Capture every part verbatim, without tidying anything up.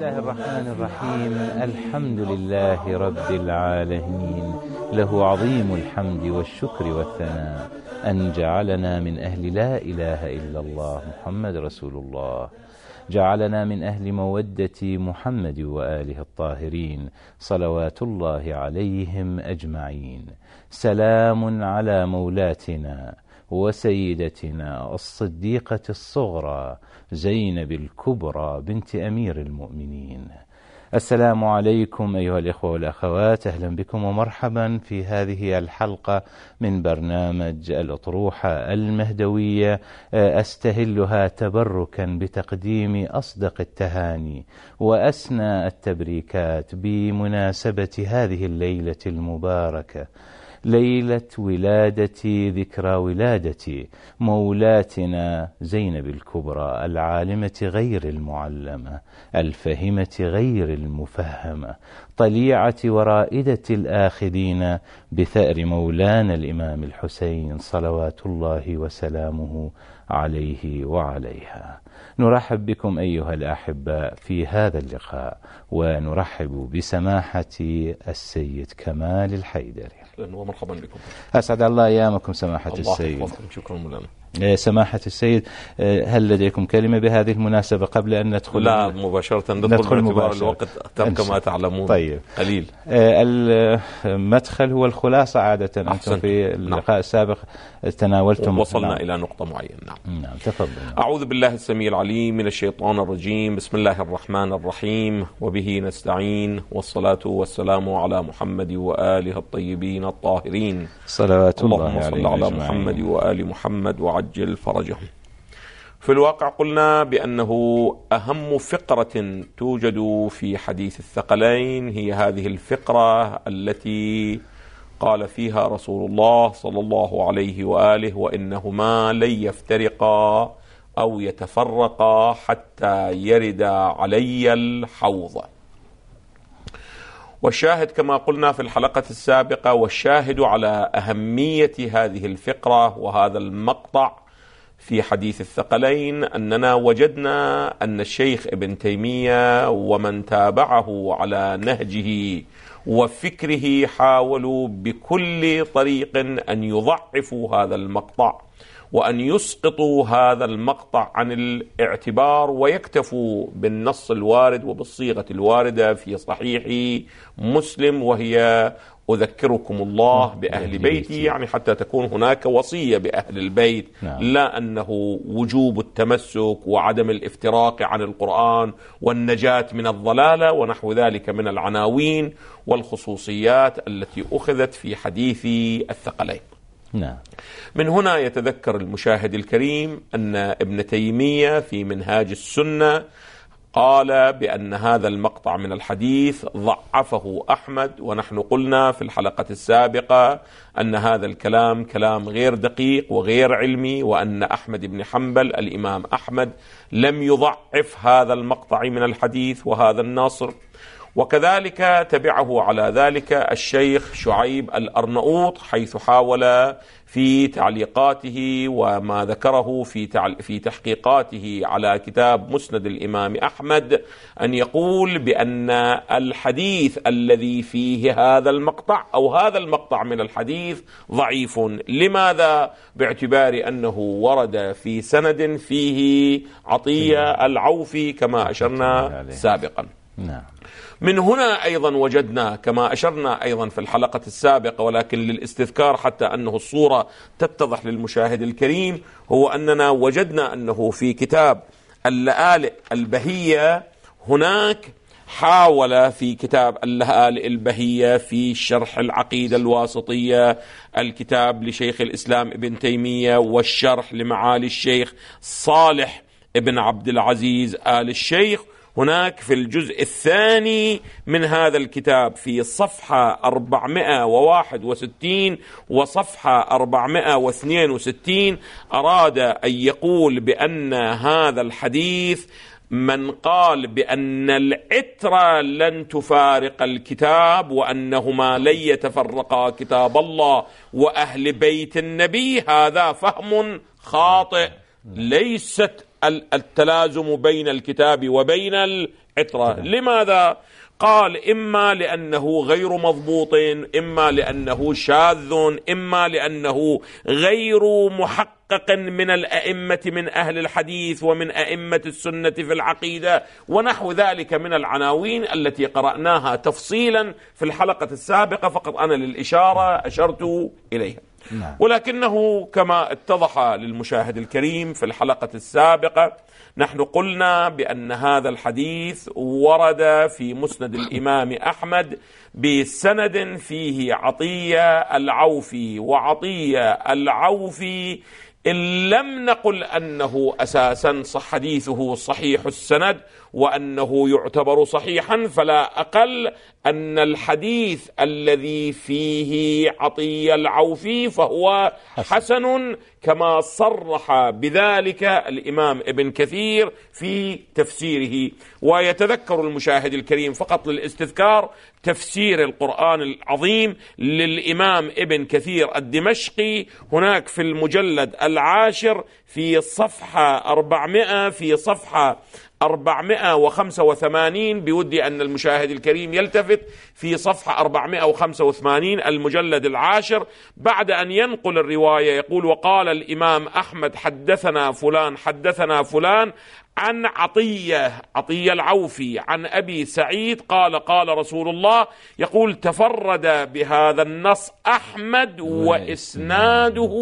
الله الرحمن الرحيم. الحمد لله رب العالمين، له عظيم الحمد والشكر والثناء أن جعلنا من أهل لا إله إلا الله محمد رسول الله، جعلنا من أهل مودة محمد وآله الطاهرين صلوات الله عليهم أجمعين. سلام على مولاتنا وسيدتنا الصديقة الصغرى زينب الكبرى بنت أمير المؤمنين. السلام عليكم أيها الإخوة والأخوات، أهلا بكم ومرحبا في هذه الحلقة من برنامج الأطروحة المهدوية، أستهلها تبركا بتقديم أصدق التهاني وأسنى التبريكات بمناسبة هذه الليلة المباركة، ليلة ولادة ذكرى ولادة مولاتنا زينب الكبرى، العالمة غير المعلمة، الفهمة غير المفهمة، طليعة ورائدة الآخذين بثأر مولانا الإمام الحسين صلوات الله وسلامه عليه وعليها. نرحب بكم أيها الأحباء في هذا اللقاء، ونرحب بسماحة السيد كمال الحيدري. ومرحبا بكم. أسعد الله أيامكم سماحة الله السيد. يحفظكم. شكرا مولانا. سماحة السيد، هل لديكم كلمة بهذه المناسبة قبل أن ندخل؟ لا، مباشرة ندخل, ندخل باعتبار الوقت كما تعلمون طيب. قليل. المدخل هو الخلاصة عادة. أنتم في اللقاء نعم. السابق تناولتم وصلنا نعم. إلى نقطة معينة. نعم, نعم. تفضل. أعوذ بالله السميع العليم من الشيطان الرجيم. بسم الله الرحمن الرحيم، وبه نستعين، والصلاة والسلام على محمد وآله الطيبين الطاهرين صلوات الله اللهم صل على أجمعين. محمد وآل محمد وعجل فرجهم. في الواقع قلنا بأنه أهم فقرة توجد في حديث الثقلين هي هذه الفقرة التي قال فيها رسول الله صلى الله عليه وآله: وإنهما لن يفترقا أو يتفرقا حتى يرد علي الحوض. والشاهد كما قلنا في الحلقة السابقة، والشاهد على أهمية هذه الفقرة وهذا المقطع في حديث الثقلين أننا وجدنا أن الشيخ ابن تيمية ومن تابعه على نهجه وفكره حاولوا بكل طريق أن يضعفوا هذا المقطع وأن يسقطوا هذا المقطع عن الاعتبار ويكتفوا بالنص الوارد وبالصيغة الواردة في صحيح مسلم، وهي أذكركم الله بأهل بيتي، يعني حتى تكون هناك وصية بأهل البيت. نعم. لا أنه وجوب التمسك وعدم الافتراق عن القرآن والنجاة من الضلالة ونحو ذلك من العناوين والخصوصيات التي أخذت في حديث الثقلين. نعم. من هنا يتذكر المشاهد الكريم أن ابن تيمية في منهاج السنة قال بأن هذا المقطع من الحديث ضعفه أحمد، ونحن قلنا في الحلقة السابقة أن هذا الكلام كلام غير دقيق وغير علمي، وأن أحمد بن حنبل الإمام أحمد لم يضعف هذا المقطع من الحديث وهذا الناصر. وكذلك تبعه على ذلك الشيخ شعيب الأرنؤوط، حيث حاول في تعليقاته وما ذكره في في تحقيقاته على كتاب مسند الإمام أحمد أن يقول بأن الحديث الذي فيه هذا المقطع أو هذا المقطع من الحديث ضعيف. لماذا؟ باعتبار أنه ورد في سند فيه عطية العوفي كما أشرنا سابقا. نعم. من هنا أيضا وجدنا كما أشرنا أيضا في الحلقة السابقة، ولكن للاستذكار حتى أنه الصورة تتضح للمشاهد الكريم، هو أننا وجدنا أنه في كتاب اللآلئ البهية هناك حاول في كتاب اللآلئ البهية في شرح العقيدة الواسطية، الكتاب لشيخ الإسلام ابن تيمية والشرح لمعالي الشيخ صالح ابن عبد العزيز آل الشيخ، هناك في الجزء الثاني من هذا الكتاب في صفحة أربعمائة وواحد وستين وصفحة أربعمائة واثنين وستين أراد أن يقول بأن هذا الحديث من قال بأن العترة لن تفارق الكتاب وأنهما لن يتفرقا كتاب الله وأهل بيت النبي، هذا فهم خاطئ، ليست التلازم بين الكتاب وبين العترة. لماذا؟ قال إما لأنه غير مضبوط، إما لأنه شاذ، إما لأنه غير محقق من الأئمة من أهل الحديث ومن أئمة السنة في العقيدة ونحو ذلك من العناوين التي قرأناها تفصيلا في الحلقة السابقة، فقط أنا للإشارة أشرت إليها. ولكنه كما اتضح للمشاهد الكريم في الحلقة السابقة، نحن قلنا بأن هذا الحديث ورد في مسند الإمام أحمد بسند فيه عطية العوفي، وعطية العوفي إن لم نقل أنه أساسا صح حديثه صحيح السند وأنه يعتبر صحيحا، فلا أقل أن الحديث الذي فيه عطية العوفي فهو حسن كما صرح بذلك الإمام ابن كثير في تفسيره. ويتذكر المشاهد الكريم فقط للاستذكار تفسير القرآن العظيم للإمام ابن كثير الدمشقي، هناك في المجلد العاشر في صفحة أربعمائة في صفحة أربعمائة وخمسة وثمانين، بودي أن المشاهد الكريم يلتفت في صفحة أربعمائة وخمسة وثمانين المجلد العاشر، بعد أن ينقل الرواية يقول: وقال الإمام أحمد حدثنا فلان حدثنا فلان عن عطية عطية العوفي عن أبي سعيد قال قال رسول الله، يقول: تفرد بهذا النص أحمد وإسناده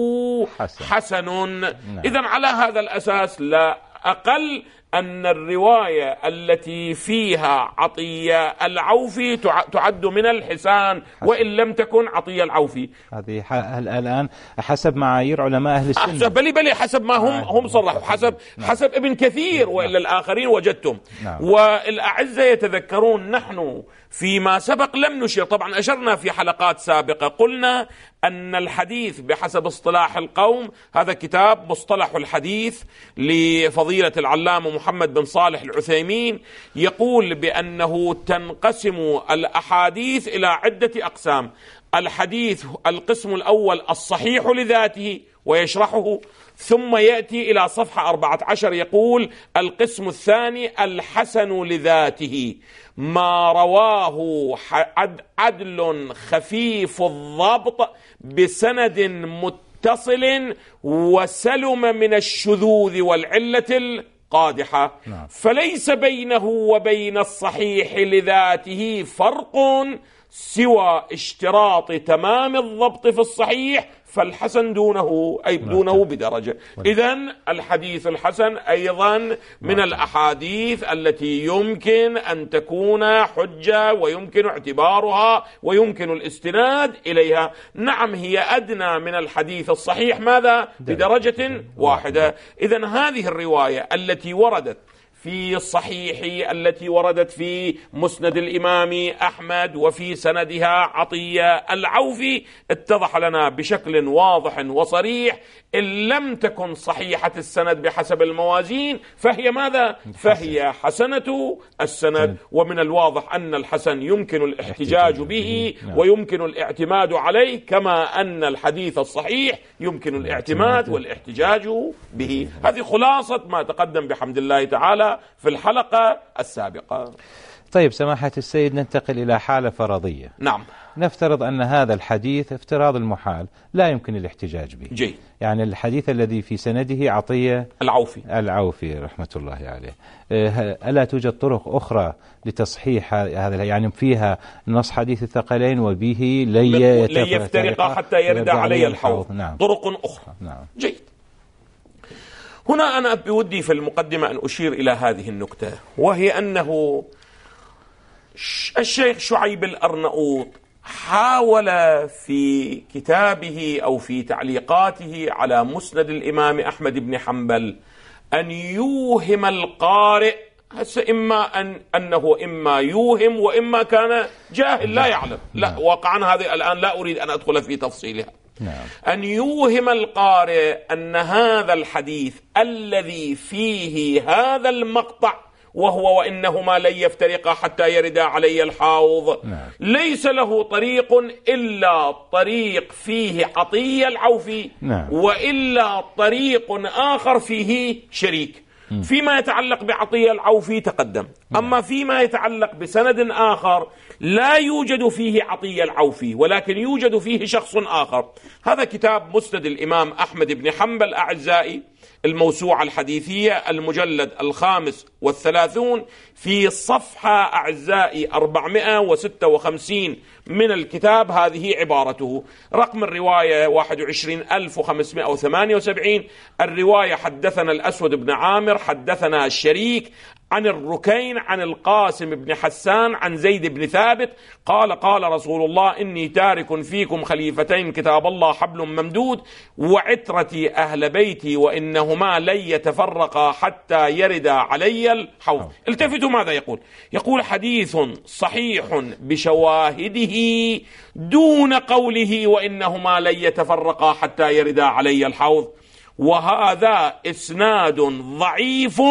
حسن. إذن على هذا الأساس لا أقل أن الرواية التي فيها عطية العوفي تعد من الحسان وإن لم تكن عطية العوفي. هذه الآن حسب معايير علماء أهل السنة. حسب بلي بلي حسب ما هم هم صرحوا، حسب حسب ابن كثير، وإلا الآخرين وجدتم. والأعزة يتذكرون نحن فيما سبق لم نشير، طبعا أشرنا في حلقات سابقة، قلنا أن الحديث بحسب اصطلاح القوم، هذا كتاب مصطلح الحديث لفضيلة العلامة محمد بن صالح العثيمين، يقول بأنه تنقسم الأحاديث إلى عدة أقسام. الحديث القسم الأول الصحيح لذاته ويشرحه، ثم يأتي إلى صفحة أربعة عشر يقول: القسم الثاني الحسن لذاته، ما رواه عدل خفيف الضبط بسند متصل وسلم من الشذوذ والعلة القادحة. نعم. فليس بينه وبين الصحيح لذاته فرق سوى اشتراط تمام الضبط في الصحيح، فالحسن دونه أي دونه بدرجة. إذن الحديث الحسن أيضا من الأحاديث التي يمكن أن تكون حجة ويمكن اعتبارها ويمكن الاستناد إليها. نعم، هي أدنى من الحديث الصحيح ماذا؟ بدرجة واحدة. إذن هذه الرواية التي وردت في الصحيح، التي وردت في مسند الإمام أحمد وفي سندها عطية العوفي، اتضح لنا بشكل واضح وصريح إن لم تكن صحيحة السند بحسب الموازين فهي ماذا؟ فهي حسنة السند. ومن الواضح أن الحسن يمكن الاحتجاج به ويمكن الاعتماد عليه، كما أن الحديث الصحيح يمكن الاعتماد والاحتجاج به. هذه خلاصة ما تقدم بحمد الله تعالى في الحلقة السابقة. طيب سماحة السيد، ننتقل إلى حالة فرضية. نعم. نفترض أن هذا الحديث افتراض المحال لا يمكن الاحتجاج به. جي. يعني الحديث الذي في سنده عطية العوفي العوفي رحمة الله عليه، ألا توجد طرق أخرى لتصحيح هذا؟ يعني فيها نص حديث الثقلين وبه لن يفترق حتى يرد علي الحوض. نعم. طرق أخرى. نعم. جيد. هنا أنا بودي في المقدمة أن أشير إلى هذه النكتة، وهي أنه الشيخ شعيب الأرنؤوط حاول في كتابه أو في تعليقاته على مسند الإمام أحمد بن حنبل أن يوهم القارئ، إما أن أنه إما يوهم وإما كان جاهل لا يعلم، لا واقعا هذه الآن لا أريد أن أدخل في تفصيلها. نعم. أن يوهم القارئ أن هذا الحديث الذي فيه هذا المقطع، وهو وإنهما لن يفترقا حتى يردا علي الحوض، نعم. ليس له طريق إلا طريق فيه عطية العوفي، نعم. وإلا طريق آخر فيه شريك. فيما يتعلق بعطية العوفي تقدم. أما فيما يتعلق بسند آخر لا يوجد فيه عطية العوفي ولكن يوجد فيه شخص آخر. هذا كتاب مسند الإمام أحمد بن حنبل أعزائي، الموسوعة الحديثية، المجلد الخامس والثلاثون، في صفحة أعزائي أربعمائة وستة وخمسين من الكتاب. هذه عبارته: رقم الرواية واحد وعشرين ألف وخمسمائة وثمانية وسبعين. الرواية: حدثنا الأسود بن عامر حدثنا الشريك عن الركين عن القاسم بن حسان عن زيد بن ثابت قال: قال رسول الله: إني تارك فيكم خليفتين، كتاب الله حبل ممدود، وعترتي أهل بيتي، وإنهما لن يتفرقا حتى يردا علي الحوض. التفتوا ماذا يقول؟ يقول: حديث صحيح بشواهده دون قوله وإنهما لن يتفرقا حتى يردا علي الحوض، وهذا إسناد ضعيف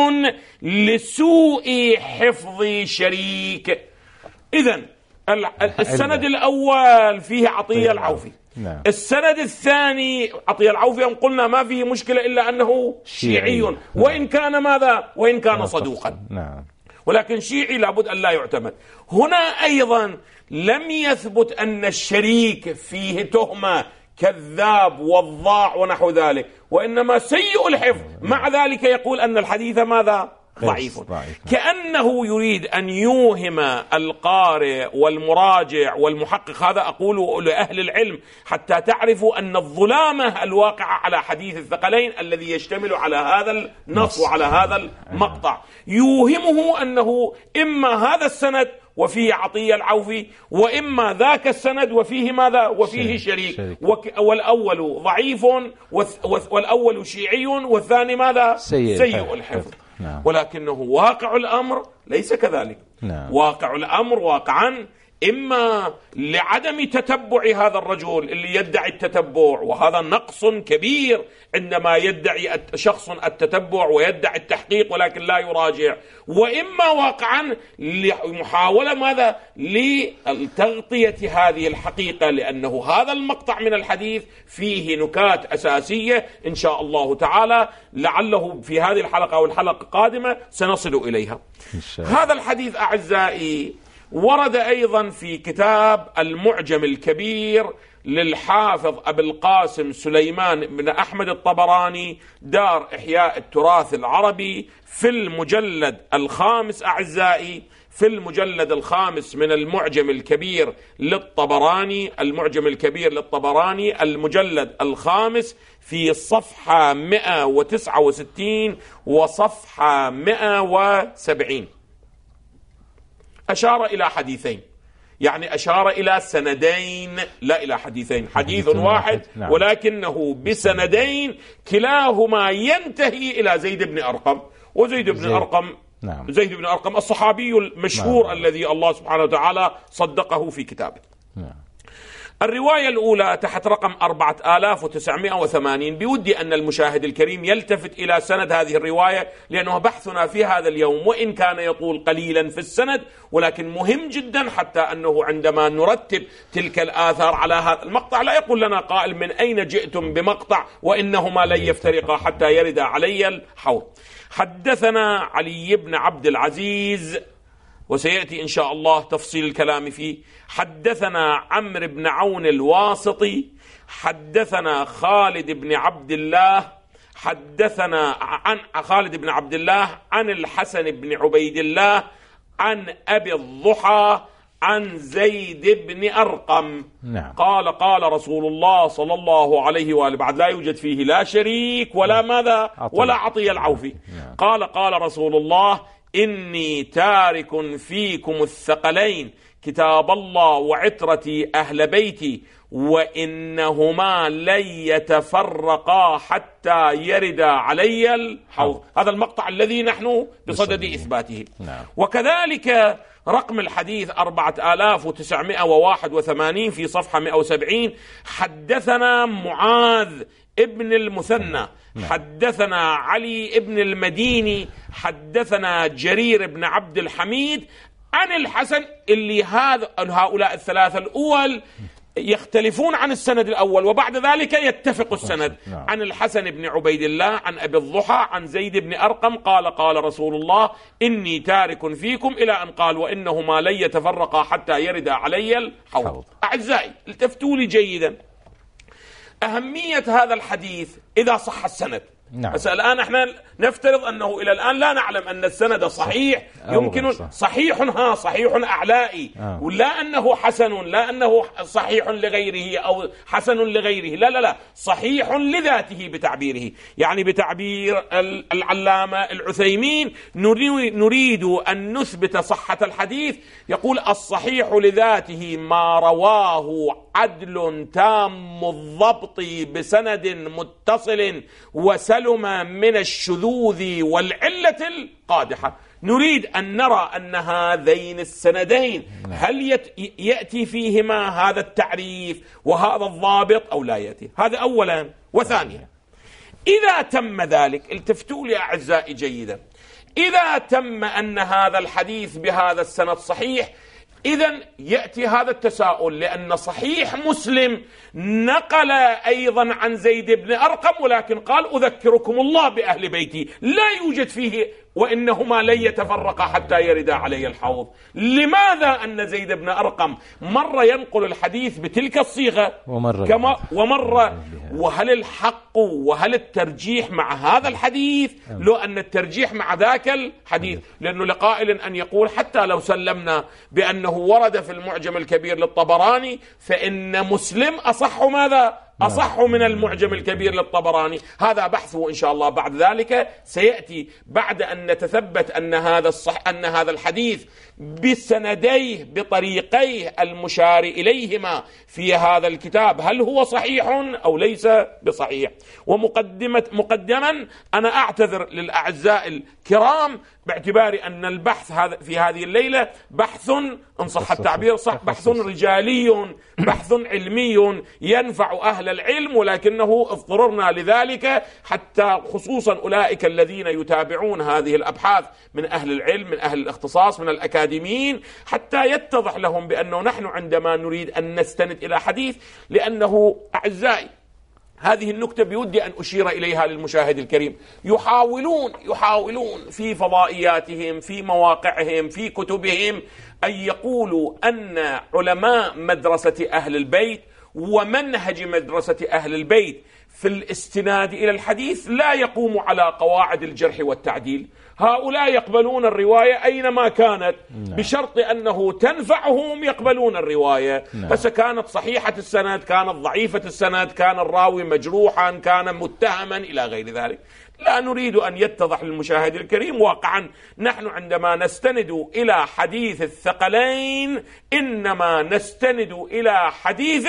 لسوء حفظ شريك. إذن السند الأول فيه عطية العوفي، السند الثاني عطية العوفي أن قلنا ما فيه مشكلة إلا أنه شيعي، وإن كان ماذا؟ وإن كان صدوقا، ولكن شيعي لابد أن لا يعتمد. هنا أيضا لم يثبت أن الشريك فيه تهمة كذاب وضاع ونحو ذلك، وإنما سيء الحفظ، مع ذلك يقول أن الحديث ماذا؟ ضعيف. كأنه يريد أن يوهم القارئ والمراجع والمحقق. هذا أقول لأهل العلم حتى تعرفوا أن الظلامة الواقعة على حديث الثقلين الذي يشتمل على هذا النص وعلى هذا المقطع، يوهمه أنه إما هذا السند وفيه عطية العوفي، وإما ذاك السند وفيه ماذا؟ وفيه شريك, شريك. والأول ضعيف والأول شيعي والثاني ماذا؟ سيء, سيء الحفظ. نعم. ولكنه واقع الأمر ليس كذلك. نعم. واقع الأمر واقعا إما لعدم تتبع هذا الرجل اللي يدعي التتبع، وهذا نقص كبير عندما يدعي شخص التتبع ويدعي التحقيق ولكن لا يراجع، وإما واقعا لمحاولة ماذا؟ لتغطية هذه الحقيقة، لأنه هذا المقطع من الحديث فيه نكات أساسية إن شاء الله تعالى، لعله في هذه الحلقة أو الحلقة القادمة سنصل إليها. هذا الحديث أعزائي ورد أيضا في كتاب المعجم الكبير للحافظ أبي القاسم سليمان بن أحمد الطبراني، دار إحياء التراث العربي، في المجلد الخامس أعزائي، في المجلد الخامس من المعجم الكبير للطبراني، المعجم الكبير للطبراني المجلد الخامس في صفحة مئة وتسعة وستين وصفحة مئة وسبعين. أشار إلى حديثين، يعني أشار إلى سندين لا إلى حديثين، حديث واحد ولكنه بسندين كلاهما ينتهي إلى زيد بن أرقم. وزيد بن أرقم نعم. زيد بن أرقم الصحابي المشهور نعم. الذي الله سبحانه وتعالى صدقه في كتابه. نعم. الرواية الأولى تحت رقم أربعة آلاف وتسعمائة وثمانين. بودي أن المشاهد الكريم يلتفت إلى سند هذه الرواية، لأنه بحثنا في هذا اليوم وإن كان يطول قليلا في السند، ولكن مهم جدا حتى أنه عندما نرتب تلك الآثار على هذا المقطع لا يقول لنا قائل من أين جئتم بمقطع وإنهما لن يفترقا حتى يرد علي الحوض. حدثنا علي بن عبد العزيز، وسيأتي إن شاء الله تفصيل الكلام فيه. حدثنا عمرو بن عون الواسطي، حدثنا خالد بن عبد الله، حدثنا عن خالد بن عبد الله عن الحسن بن عبيد الله عن أبي الضحى عن زيد بن أرقم. نعم. قال قال رسول الله صلى الله عليه وآله، بعد لا يوجد فيه لا شريك ولا ماذا ولا عطية العوفي. نعم. قال قال رسول الله: إني تارك فيكم الثقلين، كتاب الله وعترتي أهل بيتي، وإنهما لن يتفرقا حتى يردا علي الحوض. هذا المقطع الذي نحن بصدد إثباته. نعم. وكذلك رقم الحديث أربعة آلاف وتسعمائة وواحد وثمانين في صفحة مئة وسبعين. حدثنا معاذ ابن المثنى، حدثنا علي ابن المديني، حدثنا جرير بن عبد الحميد عن الحسن، اللي هذا هؤلاء الثلاثة الأول يختلفون عن السند الأول وبعد ذلك يتفق السند. نعم. عن الحسن بن عبيد الله عن أبي الضحى عن زيد بن أرقم قال قال رسول الله إني تارك فيكم إلى أن قال وإنهما لن يتفرقا حتى يرد علي الحوض. أعزائي التفتوا لي جيدا أهمية هذا الحديث إذا صح السند. نعم. بس الآن احنا نفترض أنه إلى الآن لا نعلم أن السند صحيح، يمكن صحيح ها صحيح أعلائي آه. ولا أنه حسن، لا أنه صحيح لغيره أو حسن لغيره، لا لا لا صحيح لذاته بتعبيره. يعني بتعبير العلامة العثيمين نريد أن نثبت صحة الحديث، يقول الصحيح لذاته ما رواه عدل تام الضبط بسند متصل وسلم من الشذوذ والعلة القادحة. نريد أن نرى أن هذين السندين هل يأتي فيهما هذا التعريف وهذا الضابط أو لا يأتي. هذا أولا. وثانيا إذا تم ذلك، التفتوا لي أعزائي جيدا، إذا تم أن هذا الحديث بهذا السند صحيح، إذن يأتي هذا التساؤل، لأن صحيح مسلم نقل أيضا عن زيد بن أرقم ولكن قال أذكركم الله بأهل بيتي، لا يوجد فيه وإنهما لن يتفرقا حتى يرد علي الحوض. لماذا أن زيد بن أرقم مرة ينقل الحديث بتلك الصيغة ومرة, كما ومرة وهل الحق وهل الترجيح مع هذا الحديث لو أن الترجيح مع ذاك الحديث؟ لأنه لقائل أن يقول حتى لو سلمنا بأنه ورد في المعجم الكبير للطبراني فإن مسلم أصح ماذا؟ أصح من المعجم الكبير للطبراني. هذا بحثه إن شاء الله بعد ذلك سيأتي بعد أن نتثبت أن هذا الصح أن هذا الحديث بسنديه بطريقيه المشار إليهما في هذا الكتاب هل هو صحيح أو ليس بصحيح. ومقدمة مقدما أنا أعتذر للأعزاء الكرام باعتبار أن البحث هذا في هذه الليلة بحث إن صح التعبير صح بحث رجالي بحث علمي ينفع أهل العلم، ولكنه اضطررنا لذلك حتى خصوصا أولئك الذين يتابعون هذه الأبحاث من أهل العلم من أهل الاختصاص من الأكاديميين حتى يتضح لهم بأنه نحن عندما نريد أن نستند إلى حديث، لأنه أعزائي هذه النكتة بودي أن أشير إليها للمشاهد الكريم، يحاولون يحاولون في فضائياتهم في مواقعهم في كتبهم أن يقولوا أن علماء مدرسة أهل البيت ومنهج مدرسة أهل البيت في الاستناد إلى الحديث لا يقوم على قواعد الجرح والتعديل. هؤلاء يقبلون الرواية أينما كانت بشرط أنه تنفعهم يقبلون الرواية، بس كانت صحيحة السند كانت ضعيفة السند كان الراوي مجروحا كان متهما إلى غير ذلك. لا نريد أن يتضح للمشاهد الكريم واقعا نحن عندما نستند إلى حديث الثقلين إنما نستند إلى حديث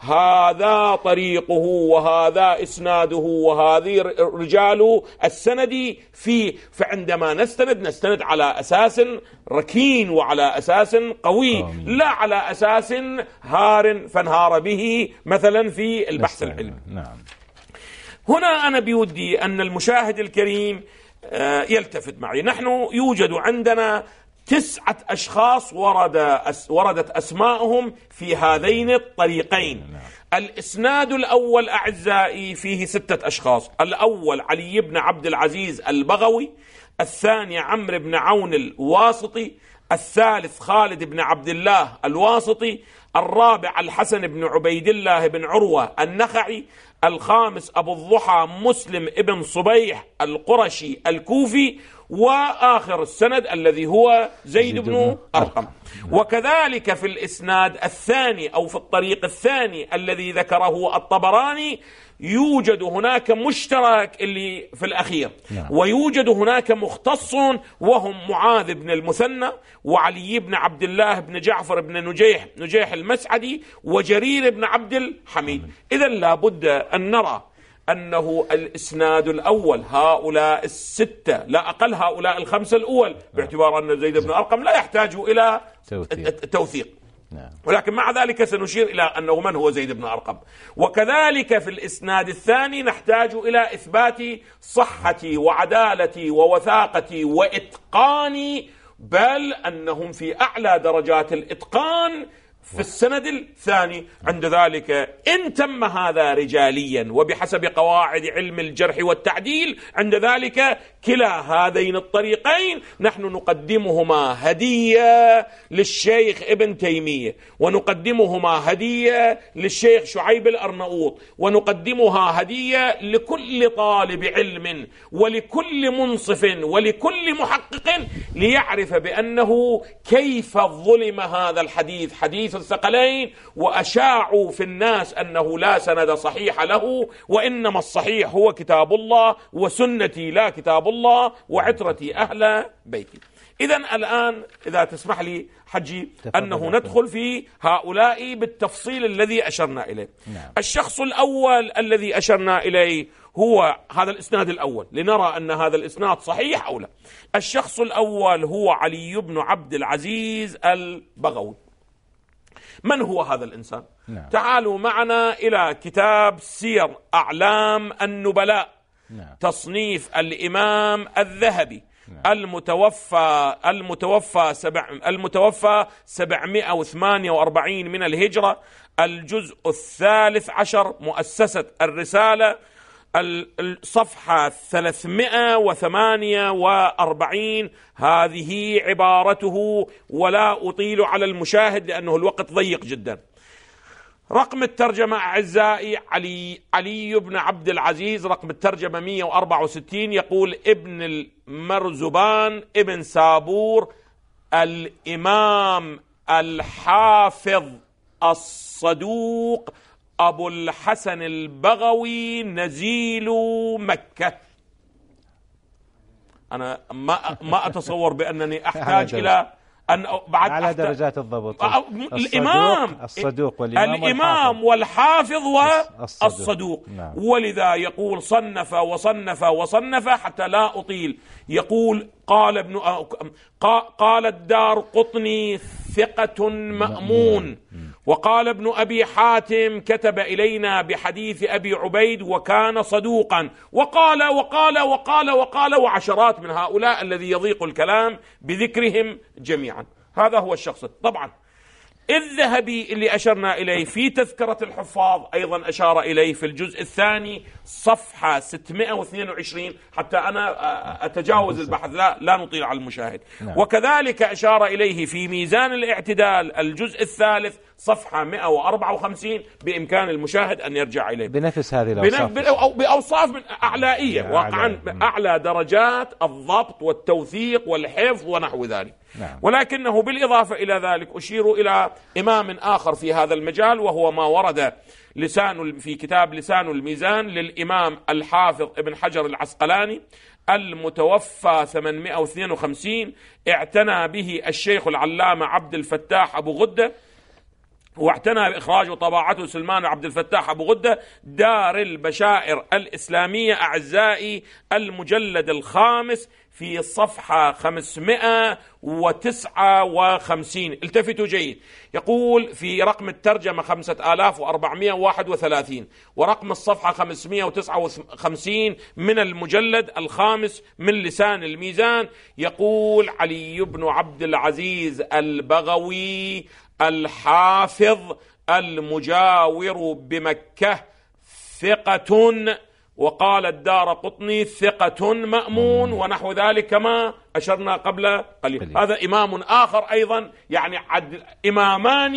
هذا طريقه وهذا إسناده وهذه رجال السند فيه. فعندما نستند نستند على أساس ركين وعلى أساس قوي لا على أساس هار فانهار به مثلا في البحث العلمي. نعم. هنا أنا بودي أن المشاهد الكريم يلتفت معي. نحن يوجد عندنا تسعة أشخاص ورد وردت أسماءهم في هذين الطريقين. الإسناد الأول أعزائي فيه ستة أشخاص. الأول علي بن عبد العزيز البغوي، الثاني عمرو بن عون الواسطي، الثالث خالد بن عبد الله الواسطي، الرابع الحسن بن عبيد الله بن عروة النخعي، الخامس أبو الضحى مسلم ابن صبيح القرشي الكوفي، وآخر السند الذي هو زيد بن أرقم. وكذلك في الإسناد الثاني أو في الطريق الثاني الذي ذكره الطبراني يوجد هناك مشترك اللي في الأخير ويوجد هناك مختص وهم معاذ بن المثنى وعلي بن عبد الله بن جعفر بن نجيح نجيح المسعدي وجرير بن عبد الحميد. إذن لابد أن نرى أنه الإسناد الأول هؤلاء الستة لا أقل هؤلاء الخمسة الأول باعتبار أن زيد بن أرقم لا يحتاج إلى توثيق، ولكن مع ذلك سنشير إلى أنه من هو زيد بن أرقم. وكذلك في الإسناد الثاني نحتاج إلى إثبات صحتي وعدالتي ووثاقتي وإتقاني، بل أنهم في أعلى درجات الإتقان في السند الثاني. عند ذلك إن تم هذا رجاليا وبحسب قواعد علم الجرح والتعديل، عند ذلك كلا هذين الطريقين نحن نقدمهما هدية للشيخ ابن تيمية، ونقدمهما هدية للشيخ شعيب الأرنؤوط، ونقدمها هدية لكل طالب علم ولكل منصف ولكل محقق ليعرف بأنه كيف ظلم هذا الحديث، حديث الثقلين، وأشاعوا في الناس أنه لا سند صحيح له، وإنما الصحيح هو كتاب الله وسنتي لا كتاب الله وعترتي أهل بيتي. إذن الآن إذا تسمح لي حجي أنه ندخل في هؤلاء بالتفصيل الذي أشرنا إليه. نعم. الشخص الأول الذي أشرنا إليه هو هذا الإسناد الأول، لنرى أن هذا الإسناد صحيح أو لا. الشخص الأول هو علي بن عبد العزيز البغوي. من هو هذا الإنسان؟ نعم. تعالوا معنا إلى كتاب سير أعلام النبلاء. نعم. تصنيف الإمام الذهبي. نعم. المتوفى المتوفى سبع المتوفى سبعمائة وثمانية وأربعين من الهجرة، الجزء الثالث عشر، مؤسسة الرسالة، الصفحة ثلاثمائة وثمانية وأربعين. هذه عبارته ولا أطيل على المشاهد لأنه الوقت ضيق جدا. رقم الترجمة أعزائي علي علي بن عبد العزيز، رقم الترجمة مئة وأربعة وستين، يقول ابن المرزبان ابن سابور، الإمام الحافظ الصدوق أبو الحسن البغوي، نزيل مكة. أنا ما ما أتصور بأنني أحتاج إلى أن بعد على درجات الضبط. الإمام الصدوق والإمام الإمام والحافظ والصدوق. نعم. ولذا يقول صنف وصنف وصنف حتى لا أطيل. يقول قال ابن قال الدار قطني ثقة مأمون، وقال ابن أبي حاتم كتب إلينا بحديث أبي عبيد وكان صدوقا، وقال وقال وقال وقال وعشرات من هؤلاء الذي يضيق الكلام بذكرهم جميعا. هذا هو الشخص. طبعا الذهبي اللي أشرنا إليه في تذكرة الحفاظ أيضا أشار إليه في الجزء الثاني صفحة ستمائة واثنين وعشرين، حتى أنا أتجاوز البحث لا, لا نطيل على المشاهد. نعم. وكذلك أشار إليه في ميزان الاعتدال الجزء الثالث صفحة مئة وأربعة وخمسين، بإمكان المشاهد أن يرجع إليه بنفس هذه الأوصاف، أو بأوصاف من أعلائية واقعا، أعلى درجات الضبط والتوثيق والحفظ ونحو ذلك. نعم. ولكنه بالإضافة إلى ذلك أشير إلى إمام آخر في هذا المجال، وهو ما ورد لسان في كتاب لسان الميزان للإمام الحافظ ابن حجر العسقلاني، المتوفى ثمانمائة واثنين وخمسين، اعتنى به الشيخ العلامة عبد الفتاح أبو غدة، واعتنى بإخراج وطباعته سلمان عبد الفتاح أبو غدة، دار البشائر الإسلامية أعزائي، المجلد الخامس في صفحة خمسمائة وتسعة وخمسين. التفتوا جيد. يقول في رقم الترجمة خمسة آلاف وأربعمائة وواحد وثلاثين، ورقم الصفحة خمسمائة وتسعة وخمسين من المجلد الخامس من لسان الميزان، يقول علي بن عبد العزيز البغوي الحافظ المجاور بمكة ثقة، وقال الدار قطني ثقة مأمون ونحو ذلك كما أشرنا قبل قليل. هذا إمام آخر أيضا، يعني عد إمامان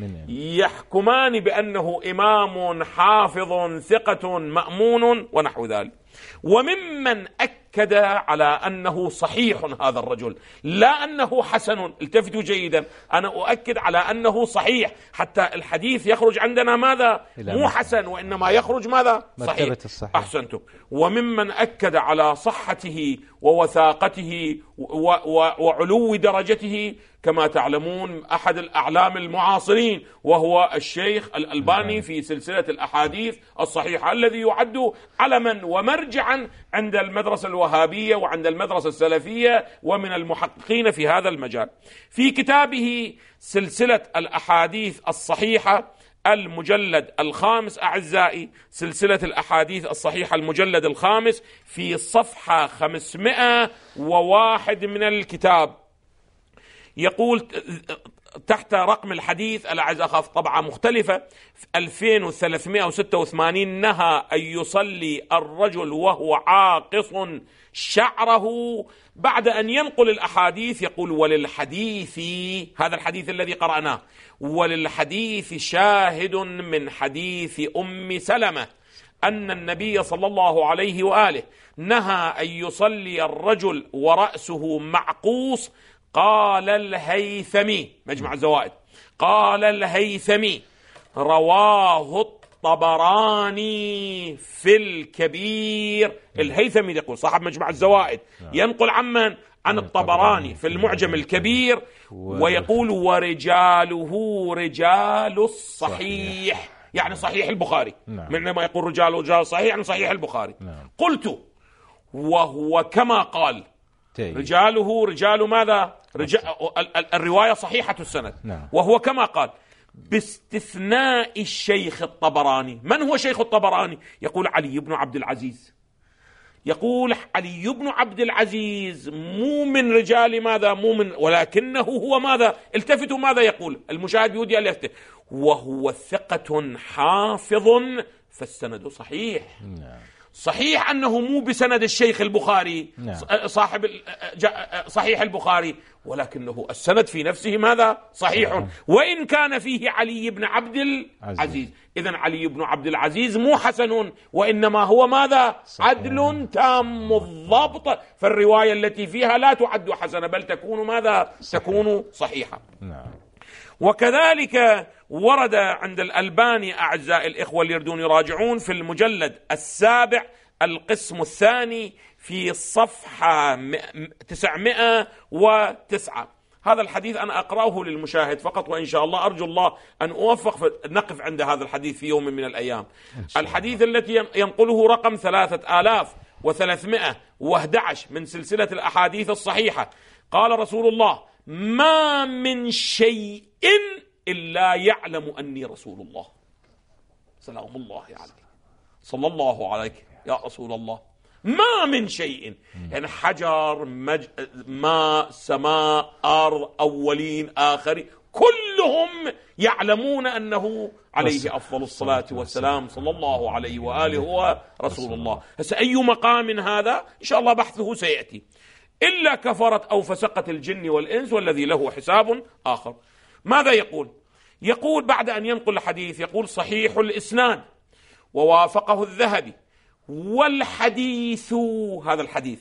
يحكمان بأنه إمام حافظ ثقة مأمون ونحو ذلك. وممن أكد على أنه صحيح هذا الرجل، لا أنه حسن، التفتوا جيدا، أنا أؤكد على أنه صحيح، حتى الحديث يخرج عندنا ماذا؟ مو حسن، وإنما يخرج ماذا؟ صحيح. أحسنتم. وممن أكد على صحته ووثاقته وعلو درجته كما تعلمون أحد الأعلام المعاصرين، وهو الشيخ الألباني في سلسلة الأحاديث الصحيحة، الذي يعد علما ومرجعا عند المدرسة الوهابية وعند المدرسة السلفية ومن المحققين في هذا المجال. في كتابه سلسلة الأحاديث الصحيحة المجلد الخامس أعزائي، سلسلة الأحاديث الصحيحة المجلد الخامس في صفحة خمسمائة وواحد من الكتاب، يقول تحت رقم الحديث، الأعز أخاف طبعة مختلفة، ألفين وثلاثمائة وستة وثمانين، نهى أن يصلي الرجل وهو عاقص شعره. بعد أن ينقل الأحاديث يقول: وللحديث، هذا الحديث الذي قرأناه، وللحديث شاهد من حديث أم سلمة أن النبي صلى الله عليه وآله نهى أن يصلي الرجل ورأسه معقوس. قال الهيثمي، مجمع الزوائد، قال الهيثمي: رواه الطبراني في الكبير. الهيثمي يقول صاحب مجمع الزوائد ينقل عمن؟ عن الطبراني في المعجم الكبير، ويقول: ورجاله رجال الصحيح، يعني صحيح البخاري. من ما يقول رجال رجال صحيح يعني صحيح البخاري. قلت: وهو كما قال، رجاله رجال ماذا؟ رجال الرواية صحيحة السند. وهو كما قال باستثناء الشيخ الطبراني. من هو شيخ الطبراني؟ يقول علي بن عبد العزيز. يقول علي بن عبد العزيز مو من رجال ماذا؟ مو من، ولكنه هو ماذا؟ التفتوا ماذا يقول المشاهد بيودي أن يفتح: وهو ثقة حافظ فالسند صحيح. صحيح أنه مو بسند الشيخ البخاري صاحب صحيح البخاري، ولكنه السند في نفسه ماذا؟ صحيح، وإن كان فيه علي بن عبد العزيز. إذن علي بن عبد العزيز مو حسن، وإنما هو ماذا؟ عدل تام الضبط، فالرواية التي فيها لا تعد حسنة بل تكون ماذا؟ تكون صحيحة. وكذلك ورد عند الألباني، أعزائي الإخوة اللي يردون يراجعون، في المجلد السابع القسم الثاني في الصفحة تسعمائة وتسعة. هذا الحديث أنا أقرأه للمشاهد فقط، وإن شاء الله أرجو الله أن أوفق نقف عند هذا الحديث في يوم من الأيام. الحديث التي ينقله رقم ثلاثة آلاف وثلاثمائة وأحد عشر من سلسلة الأحاديث الصحيحة. قال رسول الله: ما من شيء إلا يعلم أني رسول الله. سلام الله عليك، صلى الله عليك يا رسول الله. ما من شيء، يعني حجر، مج... ماء، سماء، أرض، أولين، آخرين، كلهم يعلمون أنه عليه أفضل الصلاة والسلام صلى الله عليه وآله هو رسول الله. هسه أي مقام هذا إن شاء الله بحثه سيأتي، إلا كفرت أو فسقت الجن والإنس والذي له حساب آخر. ماذا يقول؟ يقول بعد أن ينقل الحديث يقول: صحيح الإسناد ووافقه الذهبي، والحديث، هذا الحديث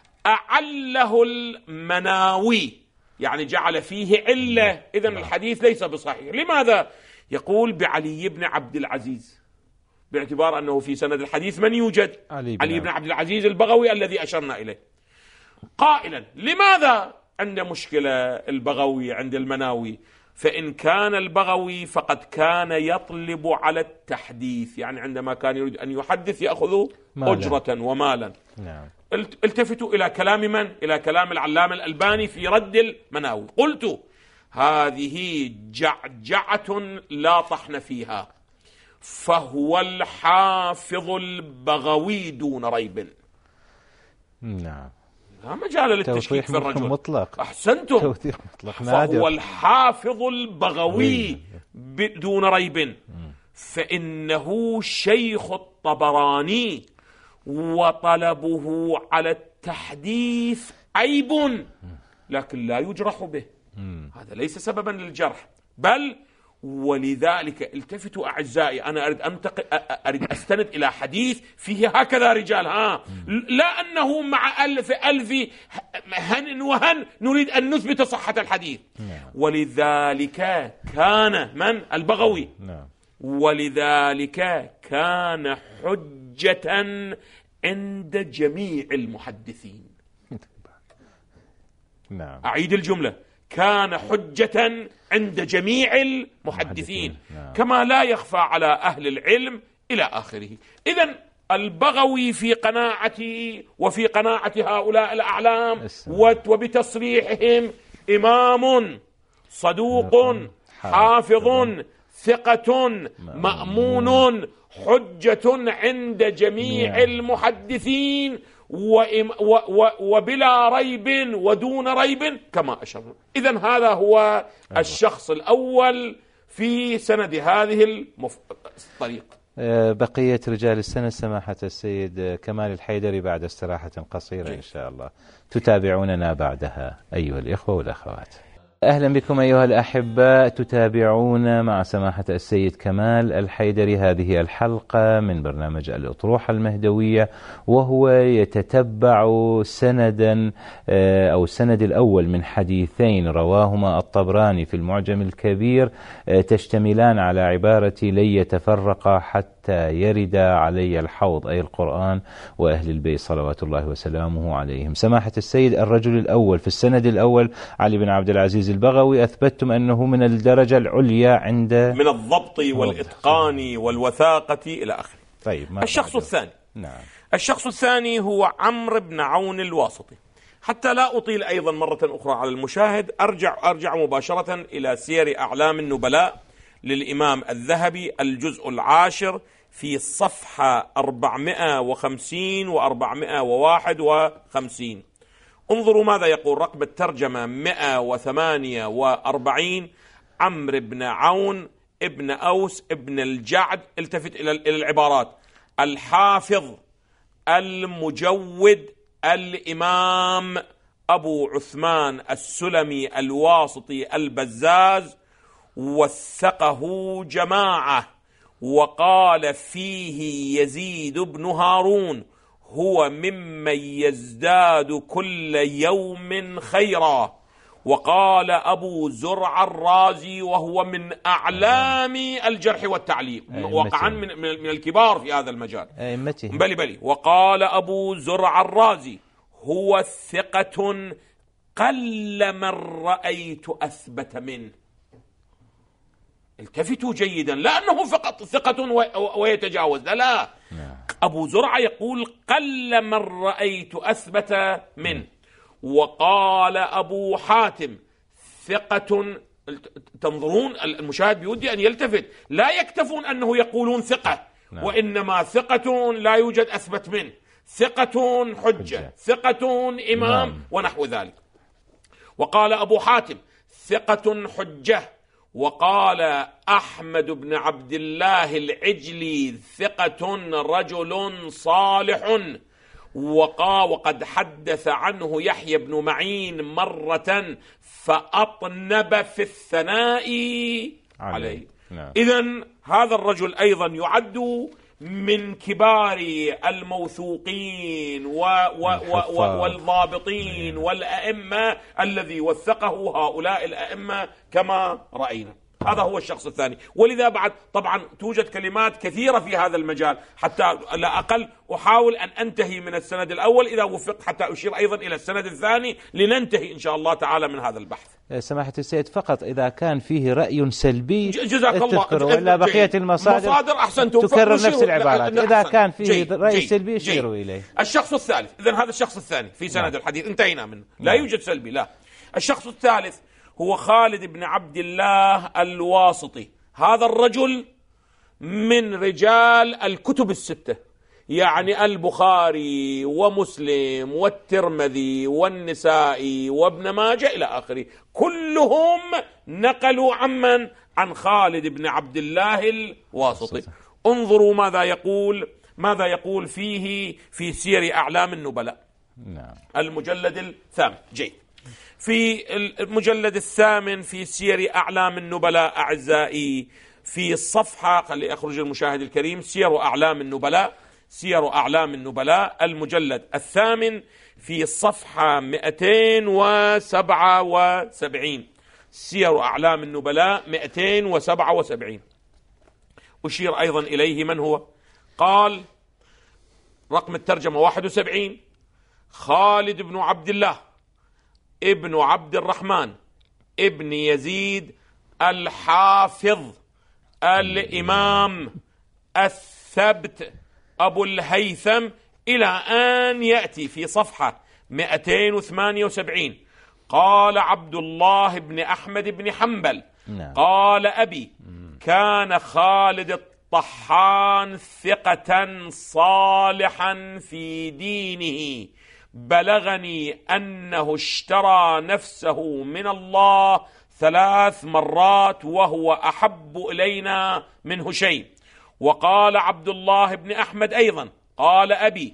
أعله المناوي، يعني جعل فيه علة، إذن الحديث ليس بصحيح. لماذا؟ يقول: بعلي بن عبد العزيز، باعتبار أنه في سند الحديث من يوجد؟ علي بن, علي بن عبد العزيز البغوي الذي أشرنا إليه، قائلا: لماذا عند مشكلة البغوي عند المناوي؟ فإن كان البغوي فقد كان يطلب على التحديث، يعني عندما كان يريد أن يحدث يأخذ أجرة ومالا. نعم. التفتوا إلى كلام من؟ إلى كلام العلامة الألباني في رد المناوي. قلت: هذه جعجعة لا طحن فيها، فهو الحافظ البغوي دون ريب. نعم، لا مجال للتشكيك في الرجل. مطلق. أحسنتم. فهو الحافظ على دون ريب، فإنه شيخ الطبراني، وطلبه على التحديث عيب، لكن لا يجرح به. هذا ليس سببا للجرح، بل ولذلك التفتوا أعزائي، أنا أريد أنتقل أريد أستند إلى حديث فيه هكذا رجال، ها لا أنه مع ألف ألف هن وهن نريد أن نثبت صحة الحديث. ولذلك كان من؟ البغوي. ولذلك كان حجة عند جميع المحدثين. نعم. أعيد الجملة: كان حجة عند جميع المحدثين، نعم. كما لا يخفى على أهل العلم إلى آخره. إذن البغوي في قناعته وفي قناعة هؤلاء الأعلام وبتصريحهم إمام صدوق حافظ ثقة مأمون حجة عند جميع المحدثين، وبلا ريب ودون ريب كما أشرنا. إذن هذا هو الشخص الأول في سند هذه الطريقة. بقية رجال السنة سماحة السيد كمال الحيدري بعد استراحة قصيرة إن شاء الله تتابعوننا بعدها أيها الإخوة والأخوات. أهلا بكم أيها الأحباء، تتابعون مع سماحة السيد كمال الحيدري هذه الحلقة من برنامج الأطروحة المهدوية، وهو يتتبع سندا أو السند الأول من حديثين رواهما الطبراني في المعجم الكبير تشتملان على عبارة لن يتفرقا حتى يرد علي الحوض، أي القرآن وأهل البيت صلوات الله وسلامه عليهم. سماحة السيد، الرجل الأول في السند الأول علي بن عبد العزيز البغوي، أثبتم أنه من الدرجة العليا عند من الضبط والإتقان والوثاقة إلى آخره. طيب، الشخص الثاني نعم. الشخص الثاني هو عمرو بن عون الواسطي. حتى لا أطيل أيضا مرة أخرى على المشاهد، أرجع أرجع مباشرة إلى سير أعلام النبلاء للإمام الذهبي الجزء العاشر في الصفحة أربعمائة وخمسين وأربعمائة وواحد وخمسين. انظروا ماذا يقول رقم الترجمة مئة وثمانية وأربعين. عمرو بن عون ابن أوس ابن الجعد، التفت إلى العبارات: الحافظ المجود الإمام أبو عثمان السلمي الواسطي البزاز، وثقه جماعة، وقال فيه يزيد بن هارون هو ممن يزداد كل يوم خيرا. وقال أبو زرع الرازي وهو من أعلام الجرح والتعليل، وقعا من, من الكبار في هذا المجال، بلي بلي وقال أبو زرع الرازي هو ثقة قل من رأيت أثبت منه. التفتوا جيدا، لأنه فقط ثقة ويتجاوز، لا لا أبو زرع يقول قل من رأيت أثبت منه. وقال أبو حاتم ثقة. تنظرون المشاهد بيودي أن يلتفت، لا يكتفون أنه يقولون ثقة، وإنما ثقة لا يوجد أثبت منه، ثقة حجة، ثقة إمام، ونحو ذلك. وقال أبو حاتم ثقة حجة. وقال أحمد بن عبد الله العجلي ثقة رجل صالح. وقد حدث عنه يحيى بن معين مرة فأطنب في الثناء عليه. نعم. إذن هذا الرجل أيضا يعد من كبار الموثوقين و و و والضابطين والأئمة الذي وثقه هؤلاء الأئمة كما رأينا. هذا هو الشخص الثاني. ولذا بعد طبعا توجد كلمات كثيرة في هذا المجال، حتى لا أقل أحاول أن أنتهي من السند الأول إذا وفقت، حتى أشير أيضا إلى السند الثاني لننتهي إن شاء الله تعالى من هذا البحث. سماحة السيد، فقط إذا كان فيه رأي سلبي جزاك الله، وإلا بقية المصادر مصادر أحسنتم تكرر نفس العبارات. إذا كان فيه جيد رأي جيد سلبي يشيروا إليه. الشخص الثالث، إذن هذا الشخص الثاني في سند الحديث انتهينا منه، لا يوجد سلبي لا. الشخص الثالث هو خالد بن عبد الله الواسطي. هذا الرجل من رجال الكتب الستة، يعني البخاري ومسلم والترمذي والنسائي وابن ماجه إلى آخره، كلهم نقلوا عمن عن خالد بن عبد الله الواسطي. انظروا ماذا يقول ماذا يقول فيه في سير أعلام النبلاء، المجلد الثامن. جيد. في المجلد الثامن في سير أعلام النبلاء أعزائي، في الصفحة، خلي أخرج المشاهد الكريم، سير أعلام النبلاء سير أعلام النبلاء المجلد الثامن في الصفحة مئتين وسبعة وسبعين. سير أعلام النبلاء مئتين وسبعة وسبعين. أشير أيضا إليه من هو. قال رقم الترجمة واحد وسبعين: خالد بن عبد الله ابن عبد الرحمن ابن يزيد الحافظ الإمام الثبت أبو الهيثم، إلى أن يأتي في صفحة مئتين وثمانية وسبعين: قال عبد الله بن أحمد بن حنبل قال أبي كان خالد طحان ثقة صالحا في دينه، بلغني أنه اشترى نفسه من الله ثلاث مرات وهو أحب إلينا منه شيء. وقال عبد الله بن أحمد أيضا قال أبي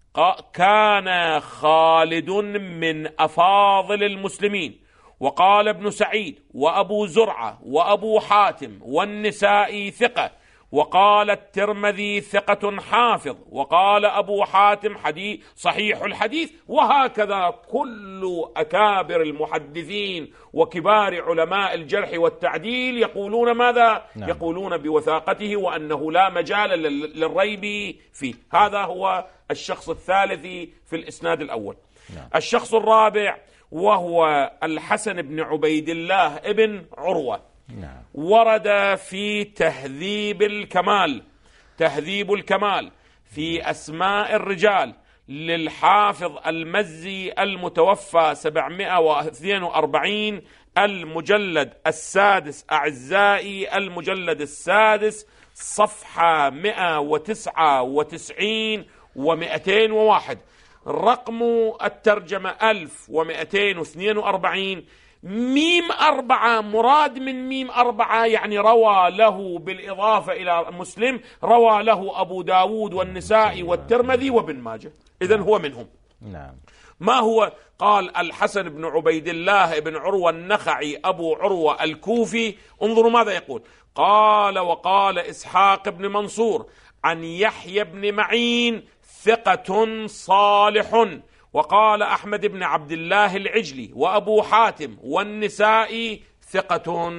كان خالد من أفاضل المسلمين. وقال ابن سعيد وأبو زرعة وأبو حاتم والنسائي ثقة. وقال الترمذي ثقة حافظ. وقال أبو حاتم حديث صحيح الحديث. وهكذا كل أكابر المحدثين وكبار علماء الجرح والتعديل يقولون ماذا؟ نعم. يقولون بوثاقته وأنه لا مجال للريب فيه. هذا هو الشخص الثالث في الإسناد الأول. نعم. الشخص الرابع وهو الحسن بن عبيد الله ابن عروة. نعم. ورد في تهذيب الكمال تهذيب الكمال في أسماء الرجال للحافظ المزي المتوفى سبعمائة واثنين وأربعين، المجلد السادس أعزائي، المجلد السادس صفحة مئة وتسعة وتسعين ومئتين وواحد، رقم الترجمة ألف ومئتين واثنين وأربعين. ميم أربعة، مراد من ميم أربعة يعني روى له بالإضافة إلى مسلم، روى له أبو داود والنسائي والترمذي وابن ماجه، إذن هو منهم. نعم. ما هو؟ قال الحسن بن عبيد الله بن عروة النخعي أبو عروة الكوفي. انظروا ماذا يقول. قال وقال إسحاق بن منصور عن يحيى بن معين ثقة صالح. وقال أحمد بن عبد الله العجلي وأبو حاتم والنسائي ثقة.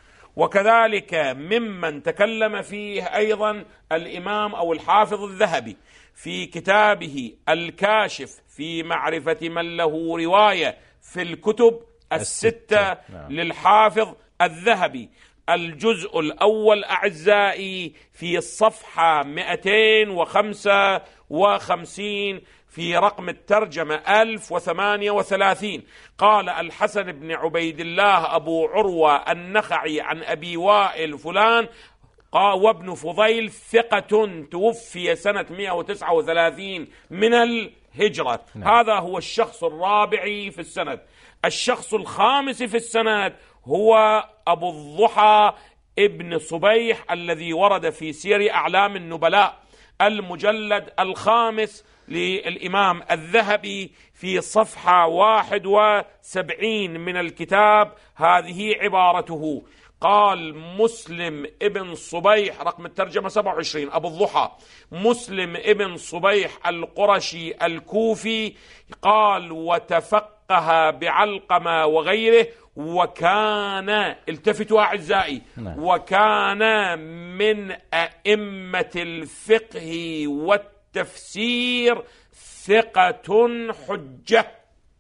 وكذلك ممن تكلم فيه أيضا الإمام أو الحافظ الذهبي في كتابه الكاشف في معرفة من له رواية في الكتب الستة, الستة. نعم. للحافظ الذهبي، الجزء الأول أعزائي في الصفحة مئتين وخمسة وخمسين في رقم الترجمة ألف وثمانية وثلاثين. قال الحسن بن عبيد الله أبو عروة النخعي عن أبي وائل فلان وابن فضيل ثقة توفي سنة مئة وتسعة وثلاثين من الهجرة. نعم. هذا هو الشخص الرابع في السند. الشخص الخامس في السند هو أبو الضحى ابن صبيح الذي ورد في سير أعلام النبلاء، المجلد الخامس للإمام الذهبي في صفحة واحد وسبعين من الكتاب. هذه عبارته. قال مسلم ابن صبيح، رقم الترجمة سبعة وعشرين، أبو الضحى مسلم ابن صبيح القرشي الكوفي، قال وتفقه بعلقمة وغيره، وكان، التفتوا أعزائي، وكان من أئمة الفقه والتفسير ثقة حجة.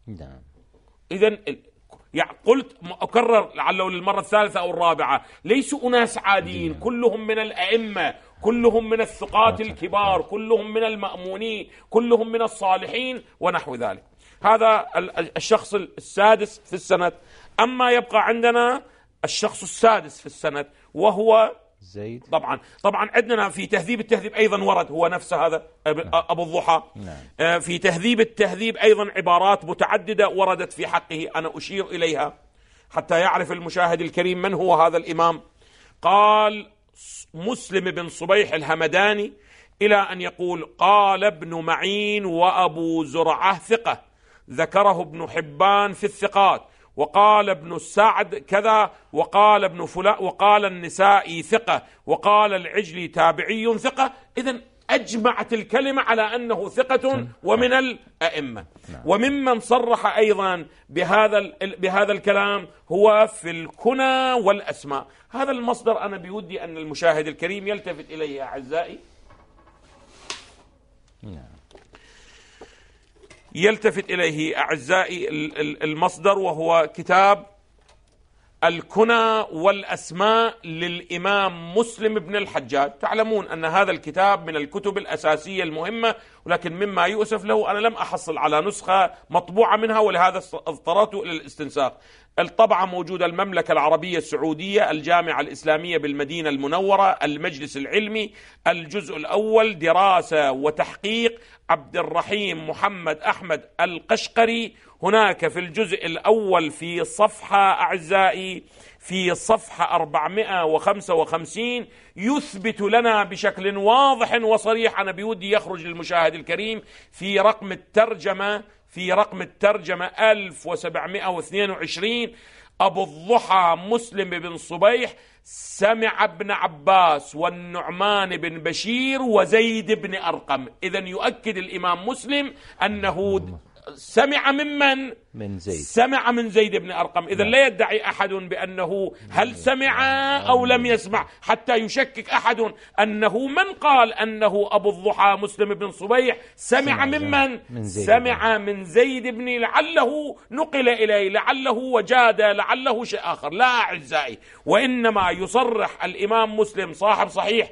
إذن يعني قلت أكرر لعله للمرة الثالثة أو الرابعة، ليسوا أناس عاديين، كلهم من الأئمة، كلهم من الثقات الكبار، كلهم من المأمونين، كلهم من الصالحين ونحو ذلك. هذا الشخص السادس في السند. أما يبقى عندنا الشخص السادس في السند وهو زيد. طبعا طبعا عندنا في تهذيب التهذيب أيضا ورد هو نفس هذا أبو الضحى. نعم. في تهذيب التهذيب أيضا عبارات متعددة وردت في حقه، أنا أشير إليها حتى يعرف المشاهد الكريم من هو هذا الإمام. قال مسلم بن صبيح الهمداني إلى أن يقول قال ابن معين وأبو زرعة ثقة، ذكره ابن حبان في الثقات، وقال ابن سعد كذا، وقال ابن فلان، وقال النسائي ثقة، وقال العجلي تابعي ثقة. إذن أجمعت الكلمة على أنه ثقة ومن الأئمة. وممن صرح أيضا بهذا بهذا الكلام هو في الكنى والأسماء. هذا المصدر أنا بودي أن المشاهد الكريم يلتفت إليه أعزائي، يلتفت إليه أعزائي المصدر، وهو كتاب الكنى والأسماء للإمام مسلم بن الحجاج. تعلمون أن هذا الكتاب من الكتب الأساسية المهمة، ولكن مما يؤسف له أنا لم أحصل على نسخة مطبوعة منها، ولهذا اضطررت إلى الاستنساخ. الطبعة موجودة المملكة العربية السعودية، الجامعة الإسلامية بالمدينة المنورة، المجلس العلمي، الجزء الأول دراسة وتحقيق عبد الرحيم محمد أحمد القشقري. هناك في الجزء الأول في صفحة أعزائي في صفحة أربعمائة وخمسة وخمسين يثبت لنا بشكل واضح وصريح، أنا بودي يخرج للمشاهد الكريم في رقم الترجمة في رقم الترجمة ألف وسبعمائة واثنين وعشرين: أبو الضحى مسلم بن صبيح سمع ابن عباس والنعمان بن بشير وزيد بن أرقم. إذن يؤكد الإمام مسلم أنه سمع ممن؟ من زيد. سمع من زيد بن أرقم. إذا لا يدعي أحد بأنه هل سمع أو لم يسمع حتى يشكك أحد أنه من قال أنه أبو الضحى مسلم بن صبيح سمع ممن؟ سمع من زيد بن، لعله نقل إليه، لعله وجاد، لعله شيء آخر. لا أعزائي، وإنما يصرح الإمام مسلم صاحب صحيح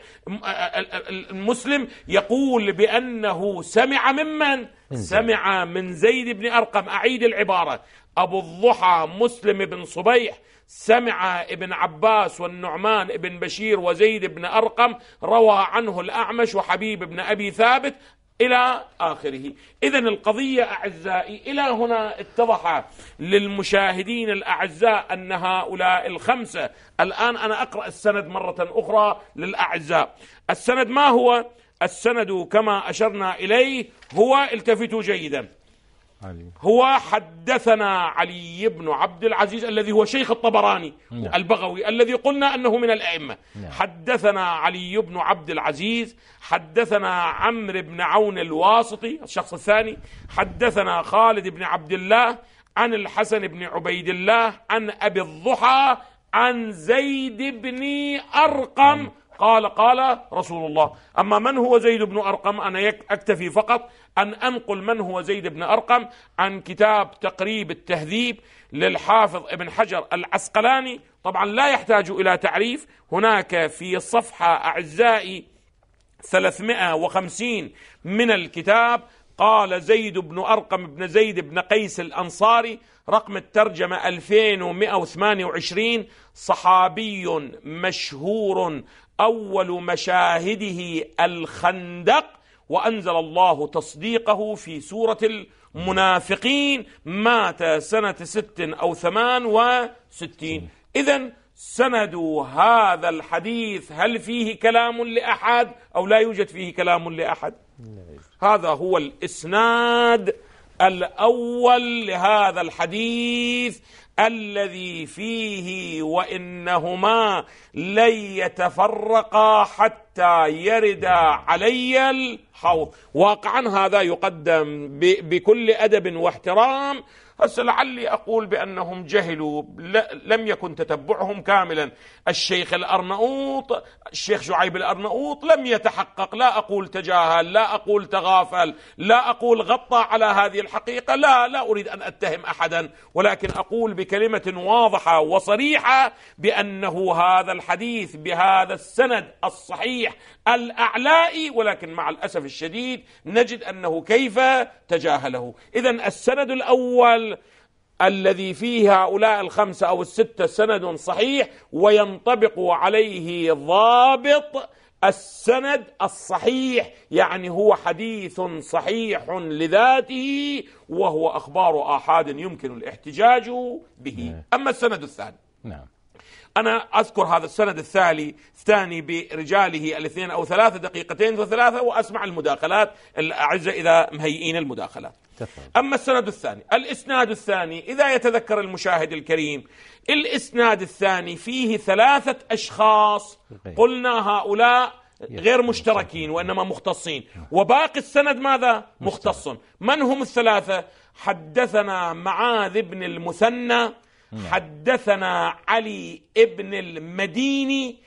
المسلم يقول بأنه سمع ممن؟ سمع من زيد بن أرقم. أعيد العبارة: أبو الضحى مسلم بن صبيح سمع ابن عباس والنعمان بن بشير وزيد بن أرقم، روى عنه الأعمش وحبيب بن أبي ثابت إلى آخره. إذن القضية أعزائي إلى هنا اتضح للمشاهدين الأعزاء أن هؤلاء الخمسة. الآن أنا أقرأ السند مرة أخرى للأعزاء. السند ما هو؟ السند كما أشرنا إليه هو، التفتوا جيدا، هو حدثنا علي بن عبد العزيز الذي هو شيخ الطبراني البغوي الذي قلنا أنه من الأئمة. حدثنا علي بن عبد العزيز، حدثنا عمرو بن عون الواسطي الشخص الثاني، حدثنا خالد بن عبد الله عن الحسن بن عبيد الله عن أبي الضحى عن زيد بن أرقم قال قال رسول الله. أما من هو زيد بن أرقم أنا أكتفي فقط أن أنقل من هو زيد بن أرقم عن كتاب تقريب التهذيب للحافظ ابن حجر العسقلاني. طبعا لا يحتاج إلى تعريف. هناك في الصفحة أعزائي ثلاثمائة وخمسين من الكتاب قال زيد بن أرقم بن زيد بن قيس الأنصاري، رقم الترجمة ألفين ومئة وثمانية وعشرين، صحابي مشهور أول مشاهده الخندق، وأنزل الله تصديقه في سورة المنافقين، مات سنة ست أو ثمان وستين. إذن سند هذا الحديث هل فيه كلام لأحد أو لا يوجد فيه كلام لأحد؟ هذا هو الإسناد الأول لهذا الحديث الذي فيه وإنهما لن يتفرقا حتى يرد علي الحوض. واقعا هذا يقدم بكل أدب واحترام. هسه لعلي أقول بأنهم جهلوا، لم يكن تتبعهم كاملا. الشيخ الأرنؤوط الشيخ شعيب الأرنؤوط لم يتحقق، لا أقول تجاهل، لا أقول تغافل، لا أقول غطى على هذه الحقيقة، لا لا أريد أن أتهم أحدا، ولكن أقول بكلمة واضحة وصريحة بأنه هذا الحديث بهذا السند الصحيح الأعلائي، ولكن مع الأسف الشديد نجد أنه كيف تجاهله. إذن السند الأول الذي فيه هؤلاء الخمسة أو الستة سند صحيح وينطبق عليه ضابط السند الصحيح، يعني هو حديث صحيح لذاته وهو أخبار آحاد يمكن الاحتجاج به. أما السند الثاني، نعم، أنا أذكر هذا السند الثاني الثاني برجاله الاثنين أو ثلاثة، دقيقتين وثلاثة، وأسمع المداخلات الأعزة إذا مهيئين المداخلات. أما السند الثاني، الإسناد الثاني إذا يتذكر المشاهد الكريم، الإسناد الثاني فيه ثلاثة أشخاص قلنا هؤلاء غير مشتركين وإنما مختصين، وباقي السند ماذا؟ مختص. من هم الثلاثة؟ حدثنا معاذ بن المثنى، حدثنا علي ابن المديني،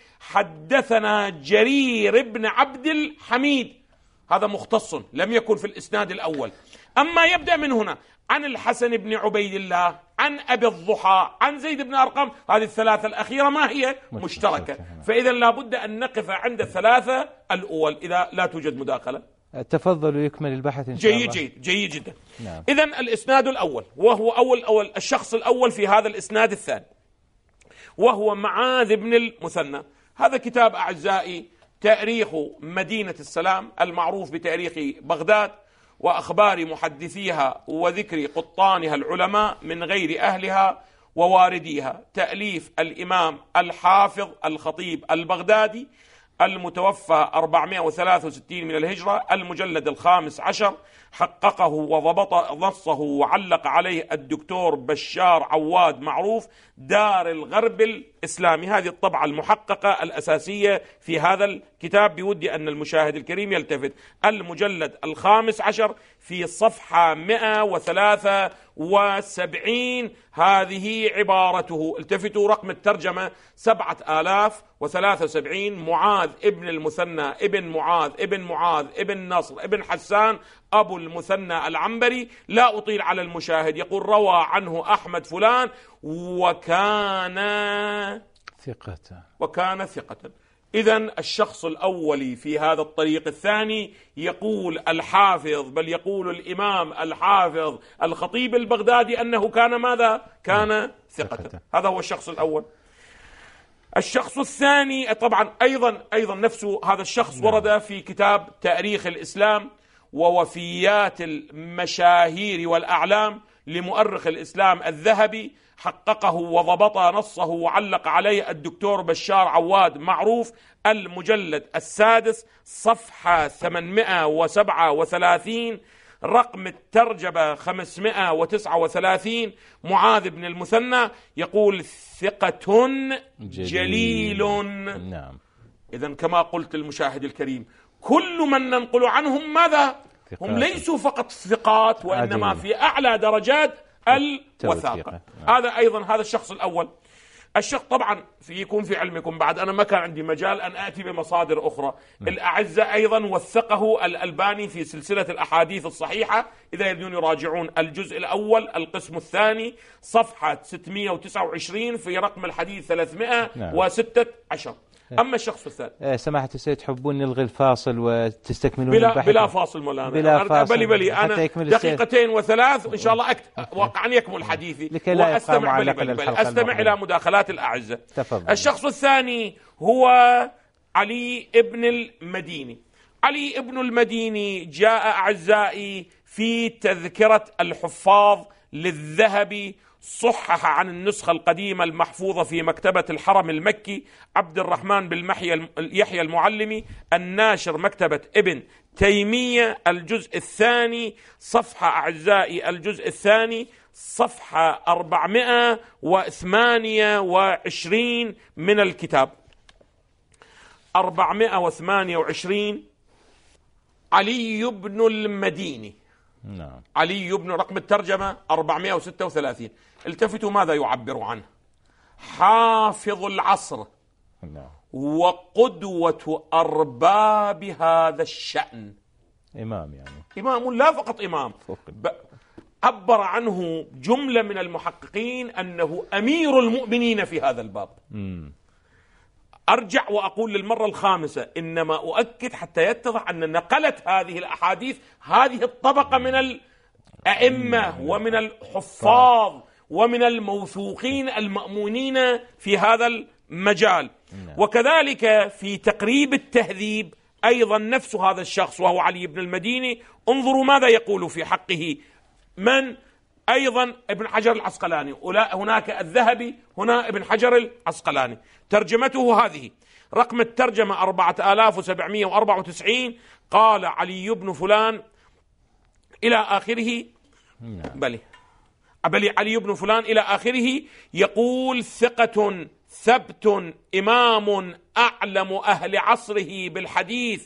حدثنا جرير بن عبد الحميد. هذا مختص لم يكن في الإسناد الأول. أما يبدأ من هنا عن الحسن بن عبيد الله، عن أبي الضحى، عن زيد بن أرقم، هذه الثلاثة الأخيرة ما هي؟ مشتركة. فإذا لابد أن نقف عند الثلاثة الأول إذا لا توجد مداخلة. تفضل يكمل البحث إن شاء جيد الله. جيد جيد جدا. نعم. إذن الإسناد الأول وهو أول أول الشخص الأول في هذا الإسناد الثاني وهو معاذ بن المثنى. هذا كتاب أعزائي تاريخ مدينة السلام المعروف بتاريخ بغداد وأخبار محدثيها وذكر قطانها العلماء من غير أهلها ووارديها، تأليف الإمام الحافظ الخطيب البغدادي المتوفى أربعمائة وثلاثة وستين من الهجرة، المجلد الخامس عشر، حققه وضبط نصه وعلق عليه الدكتور بشار عواد معروف دار الغرب الإسلامي. هذه الطبعة المحققة الأساسية في هذا الكتاب، بودي أن المشاهد الكريم يلتفت، المجلد الخامس عشر في صفحة مئة وثلاثة وسبعين، هذه عبارته، التفتوا رقم الترجمة سبعة آلاف وثلاثة وسبعين، معاذ ابن المثنى ابن معاذ ابن معاذ ابن نصر ابن حسان أبو المثنى العنبري. لا أطيل على المشاهد، يقول روى عنه أحمد فلان وكان ثقة وكان ثقة. إذن الشخص الأول في هذا الطريق الثاني يقول الحافظ، بل يقول الإمام الحافظ الخطيب البغدادي أنه كان ماذا؟ كان ثقة. هذا هو الشخص الأول. الشخص الثاني طبعا أيضا أيضا نفسه هذا الشخص ورد في كتاب تاريخ الإسلام ووفيات المشاهير والأعلام لمؤرخ الإسلام الذهبي، حققه وضبط نصه وعلق عليه الدكتور بشار عواد معروف، المجلد السادس صفحة ثمانمائة وسبعة وثلاثين، رقم الترجمة خمسمائة وتسعة وثلاثين. معاذ بن المثنى يقول ثقة جليل. نعم. إذن كما قلت المشاهد الكريم، كل من ننقل عنهم ماذا؟ ثقات. هم ليسوا فقط ثقات، وإنما عدل. في أعلى درجات الوثاقة. هذا أيضا هذا الشخص الأول. الشخص طبعا في يكون في علمكم بعد، أنا ما كان عندي مجال أن آتي بمصادر أخرى. م. الأعزة أيضا وثقه الألباني في سلسلة الأحاديث الصحيحة، إذا يريدون يراجعون الجزء الأول القسم الثاني صفحة ستمائة وتسعة وعشرين في رقم الحديث ثلاثمائة وستة عشر. أما الشخص الثاني سماحة السيد تحبون نلغي الفاصل وتستكملون بلا البحث؟ بلا فاصل مولانا، بلا فاصل. بلي بلي أنا دقيقتين وثلاث وإن شاء الله أكت... واقعا يكمل حديثي وأستمع بلي بلي بلي. أستمع إلى مداخلات الأعزة. تفضل. الشخص الثاني هو علي ابن المديني. علي ابن المديني جاء أعزائي في تذكرة الحفاظ للذهبي، صحح عن النسخة القديمة المحفوظة في مكتبة الحرم المكي عبد الرحمن بن يحيى المعلمي، الناشر مكتبة ابن تيمية، الجزء الثاني صفحة أعزائي الجزء الثاني صفحة أربعمائة وثمانية وعشرين من الكتاب. أربعمائة وثمانية وعشرين علي بن المديني. نعم. علي بن رقم الترجمة أربعمائة وستة وثلاثين. التفتوا ماذا يعبر عنه؟ حافظ العصر. نعم. وقدوة أرباب هذا الشأن. إمام يعني. إمام لا فقط إمام، عبر عنه جملة من المحققين أنه أمير المؤمنين في هذا الباب. م. أرجع وأقول للمرة الخامسة، إنما أؤكد حتى يتضح أن نقلت هذه الأحاديث هذه الطبقة من الأئمة ومن الحفاظ ومن الموثوقين المأمونين في هذا المجال. وكذلك في تقريب التهذيب أيضا نفس هذا الشخص وهو علي بن المديني، انظروا ماذا يقول في حقه من أيضا ابن حجر العسقلاني، هناك الذهبي هنا ابن حجر العسقلاني. ترجمته هذه، رقم الترجمة أربعة آلاف وسبعمائة وأربعة وتسعين، قال علي بن فلان إلى آخره. بلي بلي علي بن فلان إلى آخره، يقول ثقة ثبت إمام أعلم أهل عصره بالحديث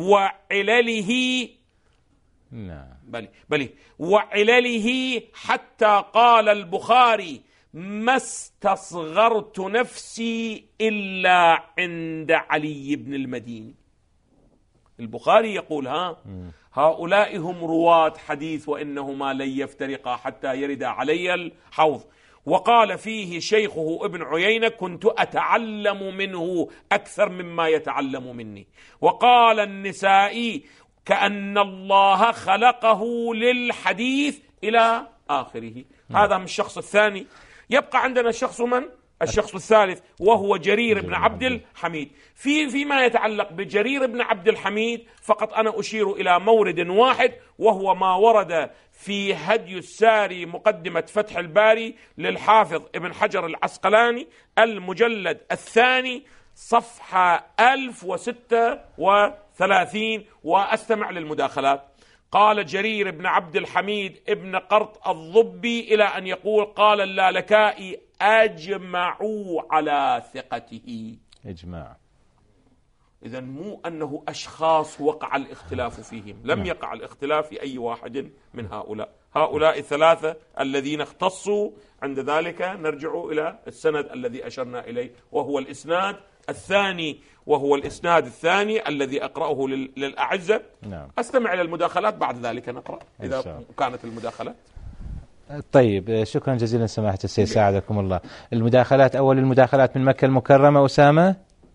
وعلله. نعم. بلي بلي وعلله، حتى قال البخاري ما استصغرت نفسي إلا عند علي بن المديني. البخاري يقول ها هؤلاء هم رواة حديث وإنهما لن يفترقا حتى يرد علي الحوض. وقال فيه شيخه ابن عيينة كنت أتعلم منه أكثر مما يتعلم مني. وقال النسائي كأن الله خلقه للحديث إلى آخره. هذا من الشخص الثاني. يبقى عندنا الشخص من؟ الشخص الثالث وهو جرير بن عبد الحميد. في فيما يتعلق بجرير بن عبد الحميد فقط أنا أشير إلى مورد واحد، وهو ما ورد في هدي الساري مقدمة فتح الباري للحافظ ابن حجر العسقلاني المجلد الثاني صفحة ألف وستة وثلاثين، وأستمع للمداخلات. قال جرير بن عبد الحميد ابن قرط الضبي إلى أن يقول قال اللالكائي أجمعوا على ثقته. إجماع. إذن مو أنه أشخاص وقع الاختلاف فيهم، لم يقع الاختلاف في أي واحد من هؤلاء. هؤلاء الثلاثة الذين اختصوا، عند ذلك نرجع إلى السند الذي أشرنا إليه وهو الإسناد الثاني، وهو الإسناد الثاني الذي أقرأه للأعزة. نعم. أستمع إلى المداخلات بعد ذلك نقرأ إذا كانت المداخلات. طيب شكرا جزيلا سماحة السيد ساعدكم الله. المداخلات، أول المداخلات من مكة المكرمة أسامة.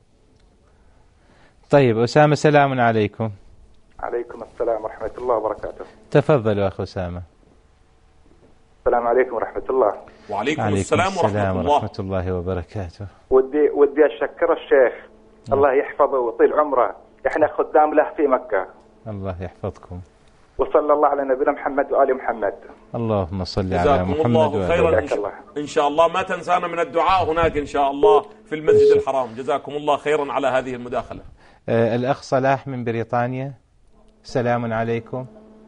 طيب أسامة سلام عليكم. عليكم السلام ورحمة الله وبركاته. تفضلوا أخو أسامة. السلام عليكم ورحمة الله. وعليكم عليكم السلام, السلام ورحمة, الله. ورحمة الله وبركاته. ودي ودي أشكر الشيخ م. الله يحفظه ويطيل عمره، إحنا خدام له في مكة. الله يحفظكم. وصلى الله على نبينا محمد وآل محمد. اللهم صل على محمد الله خيرا. إن شاء, إن شاء الله ما تنسانا من الدعاء هناك إن شاء الله في المسجد الحرام. جزاكم الله خيرا على هذه المداخلة. آه الأخ صلاح من بريطانيا سلام عليكم.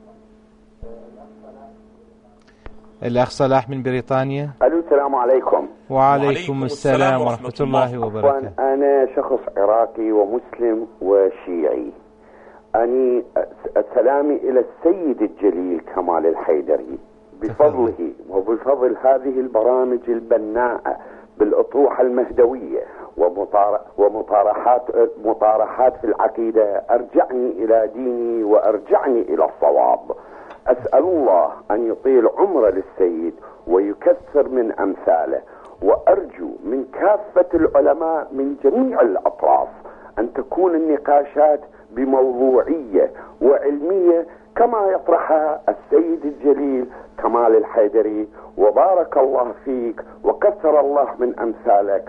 الأخ صلاح من بريطانيا. ألو السلام عليكم. وعليكم السلام ورحمة الله وبركاته. أنا شخص عراقي ومسلم وشيعي. أني سلامي إلى السيد الجليل كمال الحيدري بفضله وبفضل هذه البرامج البناءة بالأطروحة المهدوية ومطارحات مطارحات في العقيدة أرجعني إلى ديني وأرجعني إلى الصواب. أسأل الله أن يطيل عمره للسيد ويكثر من أمثاله، وأرجو من كافة العلماء من جميع الأطراف أن تكون النقاشات بموضوعية وعلمية كما يطرحها السيد الجليل كمال الحيدري. وبارك الله فيك وكثر الله من أمثالك،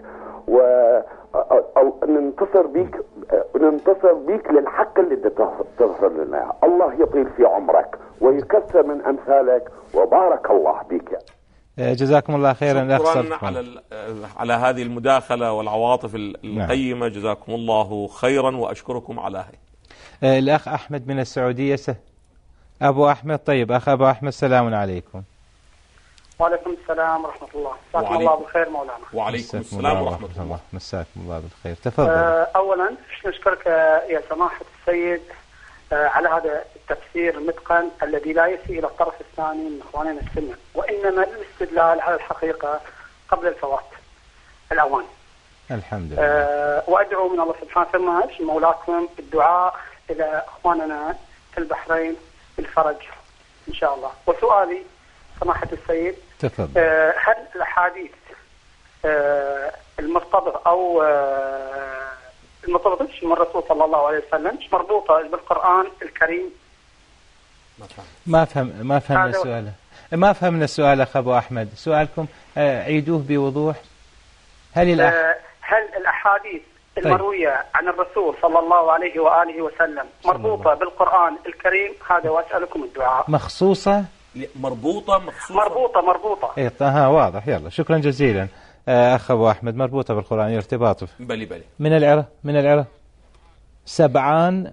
وننتصر بيك ننتصر بيك للحق اللي تظهر لنا. الله يطيل في عمرك ويكثر من أمثالك وبارك الله بك. جزاكم الله خيرا. شكرا على على هذه المداخلة والعواطف القيمة. نعم. جزاكم الله خيرا وأشكركم على هذه. الأخ أحمد من السعودية س... أبو أحمد. طيب أخ أبو أحمد السلام عليكم. وعليكم السلام ورحمة الله. مساكم الله بالخير مولانا. وعليكم السلام ورحمة الله. مساكم الله بالخير. تفضل. أولا نشكرك يا سماحة السيد على هذا التفسير المتقن الذي لا يسيء إلى الطرف الثاني من إخواننا السنة، وإنما الاستدلال على الحقيقة قبل الفوات الأوان. الحمد لله. أه وأدعو من الله سبحانه وتعالى مولاكم بالدعاء إلى إخواننا في البحرين بالفرج إن شاء الله. وسؤالي سماحة السيد، تفضل. أه هل الأحاديث أه المرتبطة أو أه المرتبطة من الرسول صلى الله عليه وسلم مش مربوطة بالقرآن الكريم؟ ما فهم ما فهمنا السؤال. ما فهمنا السؤال أخ أبو أحمد. سؤالكم أه عيدوه بوضوح. هل الأح... أه هل الأحاديث المروية طيب. عن الرسول صلى الله عليه وآله وسلم مربوطة بالقرآن الكريم؟ هذا وأسألكم الدعاء. مخصوصة مربوطة مخصوصة مربوطة مربوطة إيه ها واضح. يلا شكرا جزيلا أخ أبو أحمد. مربوطة بالقرآن ارتباط بلي بلي من العراق. من العراق سبعان.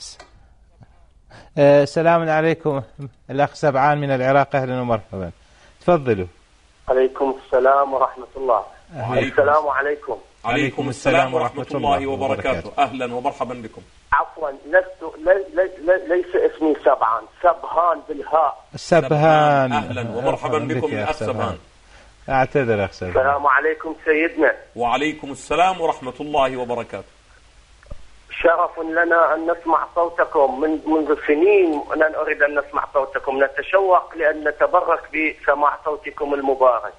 أه سلام عليكم الأخ سبعان من العراق. أهلا ومرحبا. تفضلوا. عليكم السلام ورحمة الله. السلام عليكم. عليكم السلام ورحمة الله وبركاته. أهلا ومرحبا بكم. عفوا لست لي لي ليس اسمي سبعان، سبهان بالهاء. سبهان. أهلا ومرحبا بكم يا سبهان. أعتذر أخ سبهان. السلام عليكم سيدنا. وعليكم السلام ورحمة الله وبركاته. شرف لنا أن نسمع صوتكم من منذ سنين، ونحن نريد أن نسمع صوتكم. نتشوق لأن نتبرك بسماع صوتكم المبارك.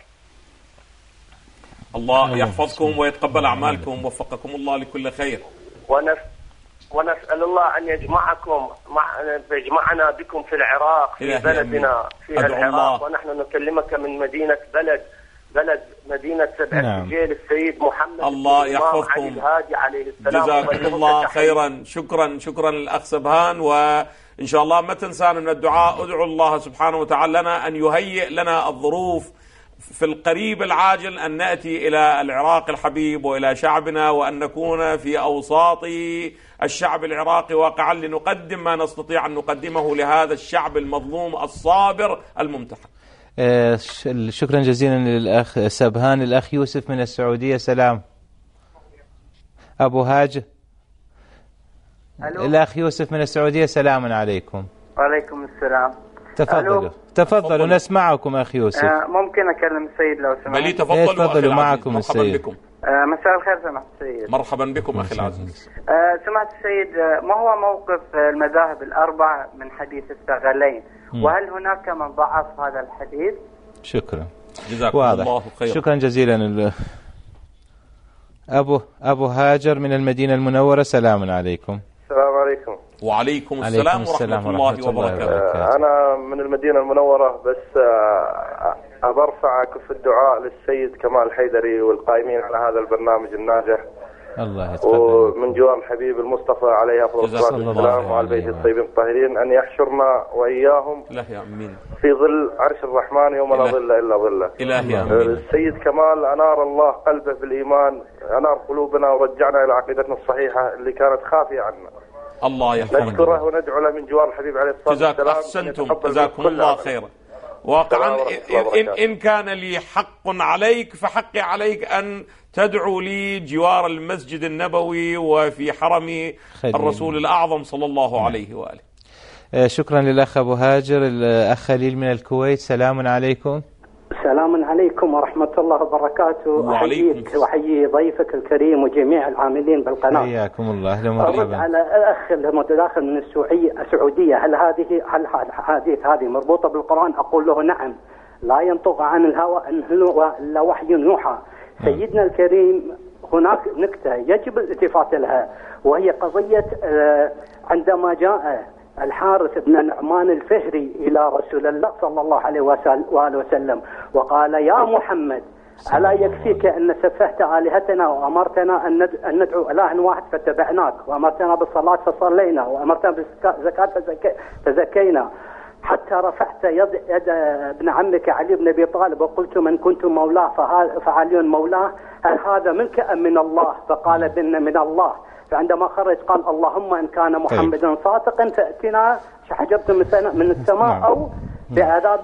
الله يحفظكم ويتقبل أعمالكم، ووفقكم الله لكل خير. ونس ونسأل الله أن يجمعكم مع يجمعنا بكم في العراق في بلدنا في العراق الله. ونحن نكلمك من مدينة بلد بلد مدينة سبع نعم. سجيل السيد محمد الله يحفظكم الهادي عليه السلام. جزاكم الله خيرا. شكرا شكرا للأخ سبهان، وإن شاء الله ما تنسانا من الدعاء. ادعو الله سبحانه وتعالى لنا أن يهيئ لنا الظروف في القريب العاجل أن نأتي إلى العراق الحبيب وإلى شعبنا، وأن نكون في أوساط الشعب العراقي واقعا لنقدم ما نستطيع أن نقدمه لهذا الشعب المظلوم الصابر الممتحن. شكرا جزيلا للأخ سبهان. الأخ يوسف من السعودية. سلام أبو هاج. الأخ يوسف من السعودية. سلام عليكم. وعليكم السلام. تفضلوا تفضلوا نسمعكم أخ يوسف. آه ممكن أكلم السيد لو سمحت؟ بلي تفضلوا. تفضلوا معكم السيد. بكم. آه مساء الخير سمحت السيد. مرحبا بكم أخي العزيز. آه سمحت السيد، ما هو موقف المذاهب الأربع من حديث الثغلين؟ وهل هناك من ضعف هذا الحديث؟ شكرا. جزاكم واضح. الله خيرا. شكرا جزيلا. أبو أبو هاجر من المدينة المنورة. سلام عليكم. السلام عليكم. وعليكم السلام ورحمة الله وبركاته. أنا من المدينة المنورة، بس أبرفع كف الدعاء للسيد كمال الحيدري والقائمين على هذا البرنامج الناجح. الله يتقبل. ومن جوار الحبيب المصطفى عليه أفضل الصلاة والسلام وعلى البيت الطيبين الطاهرين أن يحشرنا وإياهم في ظل عرش الرحمن يوم لا ظل إلا ظله. إلهي أمين. السيد كمال أنار الله قلبه بالإيمان، أنار قلوبنا ورجعنا إلى عقيدتنا الصحيحة اللي كانت خافية عنا. الله يحفظه. نشكره وندعو له من جوار الحبيب عليه الصلاة والسلام. أحسنتم. جزاكم الله خيرا. واقعا إن, إن كان لي حق عليك فحقي عليك أن تدعو لي جوار المسجد النبوي وفي حرم الرسول الأعظم صلى الله عليه وآله. شكرا للأخ أبو هاجر. الأخ خليل من الكويت. سلام عليكم. السلام عليكم ورحمة الله وبركاته. أحييك وأحيي ضيفك الكريم وجميع العاملين بالقناة. حياكم الله. أهلا ومرحبا. على الأخ المتداخل من السعودية، هل هذه هل الحديث هذه مربوطة بالقرآن؟ أقول له نعم، لا ينطق عن الهوى إن هو إلا وحي يوحى. سيدنا الكريم هناك نكتة يجب الالتفات لها، وهي قضية عندما جاء الحارث بن نعمان الفهري إلى رسول الله صلى الله عليه وآله وسلم وقال يا محمد ألا يكفيك أن سفهت آلهتنا وأمرتنا أن ندعو إله واحد فاتبعناك، وأمرتنا بالصلاة فصلينا، وأمرتنا بالزكاة فزكينا، حتى رفعت يد, يد ابن عمك علي بن أبي طالب وقلت من كنت مولاه فعلي مولاه، هل هذا منك أم من الله؟ فقال بأن من الله. فعندما خرج قال اللهم إن كان محمدا صادقا فأتنا حجرة من السماء أو بعذاب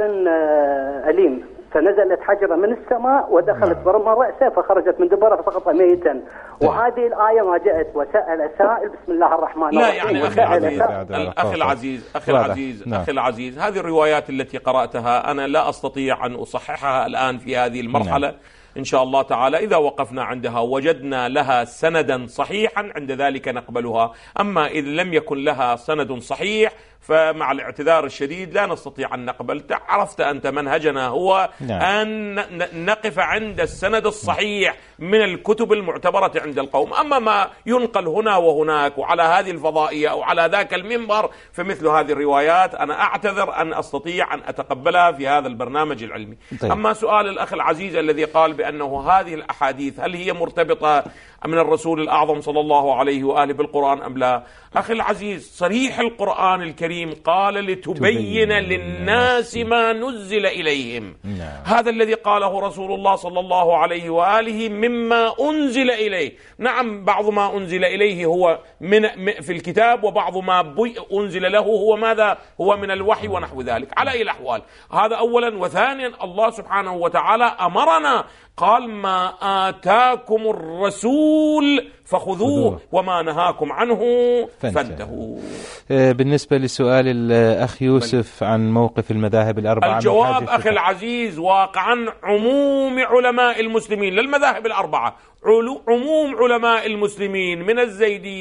أليم. فنزلت حجرة من السماء ودخلت برمى رأسه فخرجت من دبره فسقط ميتا. وهذه الآية ما جاءت وسأل سائل بسم الله الرحمن الرحيم. لا يعني أخي العزيز أخي العزيز أخي العزيز أخي العزيز هذه الروايات التي قرأتها أنا لا أستطيع أن أصححها الآن في هذه المرحلة. إن شاء الله تعالى إذا وقفنا عندها وجدنا لها سندا صحيحا عند ذلك نقبلها، أما إذا لم يكن لها سند صحيح فمع الاعتذار الشديد لا نستطيع أن نقبل. عرفت أنت منهجنا هو نعم. أن نقف عند السند الصحيح من الكتب المعتبرة عند القوم، أما ما ينقل هنا وهناك وعلى هذه الفضائية أو على ذاك المنبر فمثل هذه الروايات أنا أعتذر أن أستطيع أن أتقبلها في هذا البرنامج العلمي. طيب. أما سؤال الأخ العزيز الذي قال بأنه هذه الأحاديث هل هي مرتبطة من الرسول الأعظم صلى الله عليه وآله بالقرآن أم لا؟ أخي العزيز صريح القرآن الكريم قال لتبين للناس ما نزل إليهم. نعم. هذا الذي قاله رسول الله صلى الله عليه وآله مما أنزل إليه. نعم بعض ما أنزل إليه هو من في الكتاب وبعض ما أنزل له هو ماذا؟ هو من الوحي ونحو ذلك. على أي الأحوال هذا أولا. وثانيا الله سبحانه وتعالى أمرنا قال ما آتاكم الرسول فخذوه وما نهاكم عنه فانتهوا. بالنسبة لسؤال الأخ يوسف عن موقف المذاهب الأربعة، الجواب أخي العزيز واقعا عموم علماء المسلمين للمذاهب الأربعة، عموم علماء المسلمين من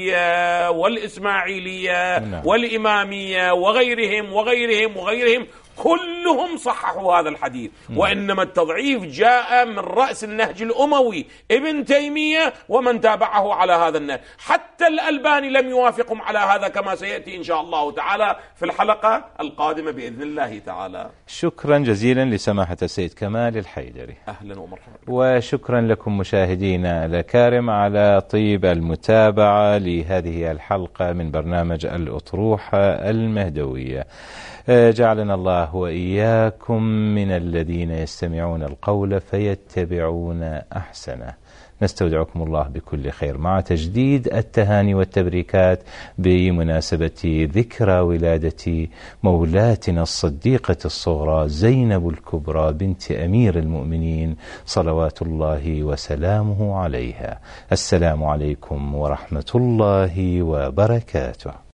الزيدية والإسماعيلية والإمامية وغيرهم وغيرهم وغيرهم كلهم صححوا هذا الحديث، وإنما التضعيف جاء من رأس النهج الأموي ابن تيمية ومن تابعه على هذا النهج. حتى الألباني لم يوافقهم على هذا، كما سيأتي إن شاء الله تعالى في الحلقة القادمة بإذن الله تعالى. شكرا جزيلا لسماحة السيد كمال الحيدري. أهلا ومرحبا. وشكرا لكم مشاهدينا الأكارم على طيب المتابعة لهذه الحلقة من برنامج الأطروحة المهدوية. جعلنا الله وإياكم من الذين يستمعون القول فيتبعون أحسنه. نستودعكم الله بكل خير، مع تجديد التهاني والتبريكات بمناسبة ذكرى ولادة مولاتنا الصديقة الصغرى زينب الكبرى بنت أمير المؤمنين صلوات الله وسلامه عليها. السلام عليكم ورحمة الله وبركاته.